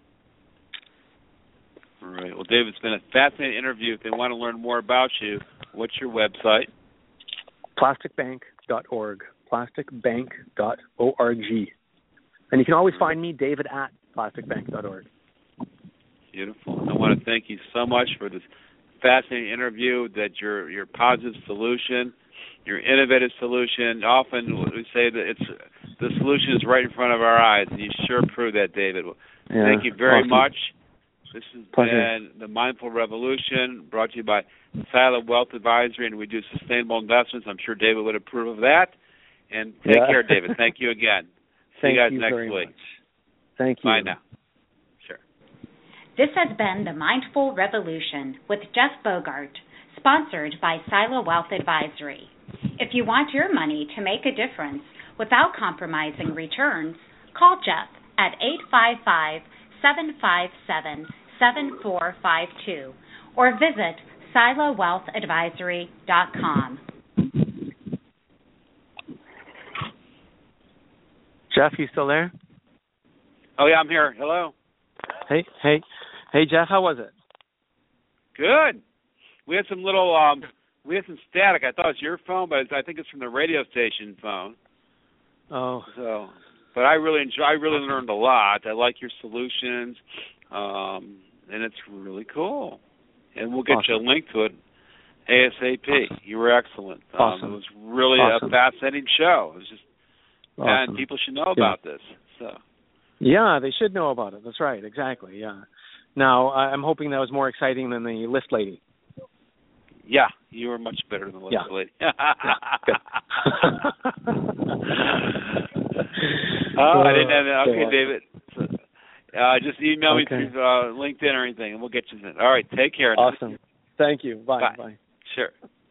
All right. Well, David, it's been a fascinating interview. If they want to learn more about you, what's your website? plastic bank dot org. plastic bank dot org. And you can always find me, David, at plastic bank dot org. Beautiful. I want to thank you so much for this fascinating interview, that your your positive solution, your innovative solution. Often we say that it's the solution is right in front of our eyes, and you sure prove that, David. Yeah, thank you very awesome. much. This has Pleasure. been the Mindful Revolution, brought to you by Sila Wealth Advisory, and we do sustainable investments. I'm sure David would approve of that. And take yeah. care, David. Thank you again. See Thank you guys you next very week. Much. Thank you. Bye now. This has been the Mindful Revolution with Jeff Bogart, sponsored by Sila Wealth Advisory. If you want your money to make a difference without compromising returns, call Jeff at eight five five, seven five seven, seven four five two or visit sila wealth advisory dot com. Jeff, you still there? Oh, yeah, I'm here. Hello. Hey, hey, hey, Jeff, how was it? Good. We had some little, um, we had some static. I thought it was your phone, but I think it's from the radio station phone. Oh. So, but I really enjoy. I really learned a lot. I like your solutions, um, and it's really cool. And we'll get awesome. you a link to it ASAP. Awesome. You were excellent. Awesome. Um, it was really awesome. a fascinating show. It was just, awesome. and people should know about yeah. this. So. Yeah, they should know about it. That's right. Exactly. Yeah. Now, I'm hoping that was more exciting than the lift lady. Yeah, you were much better than the lift yeah. lady. yeah. Good. oh, I didn't have that. Okay, David. So, uh, just email okay. me through uh, LinkedIn or anything, and we'll get you in. All right, take care. Awesome. Thank you. Bye. Bye. Bye. Sure.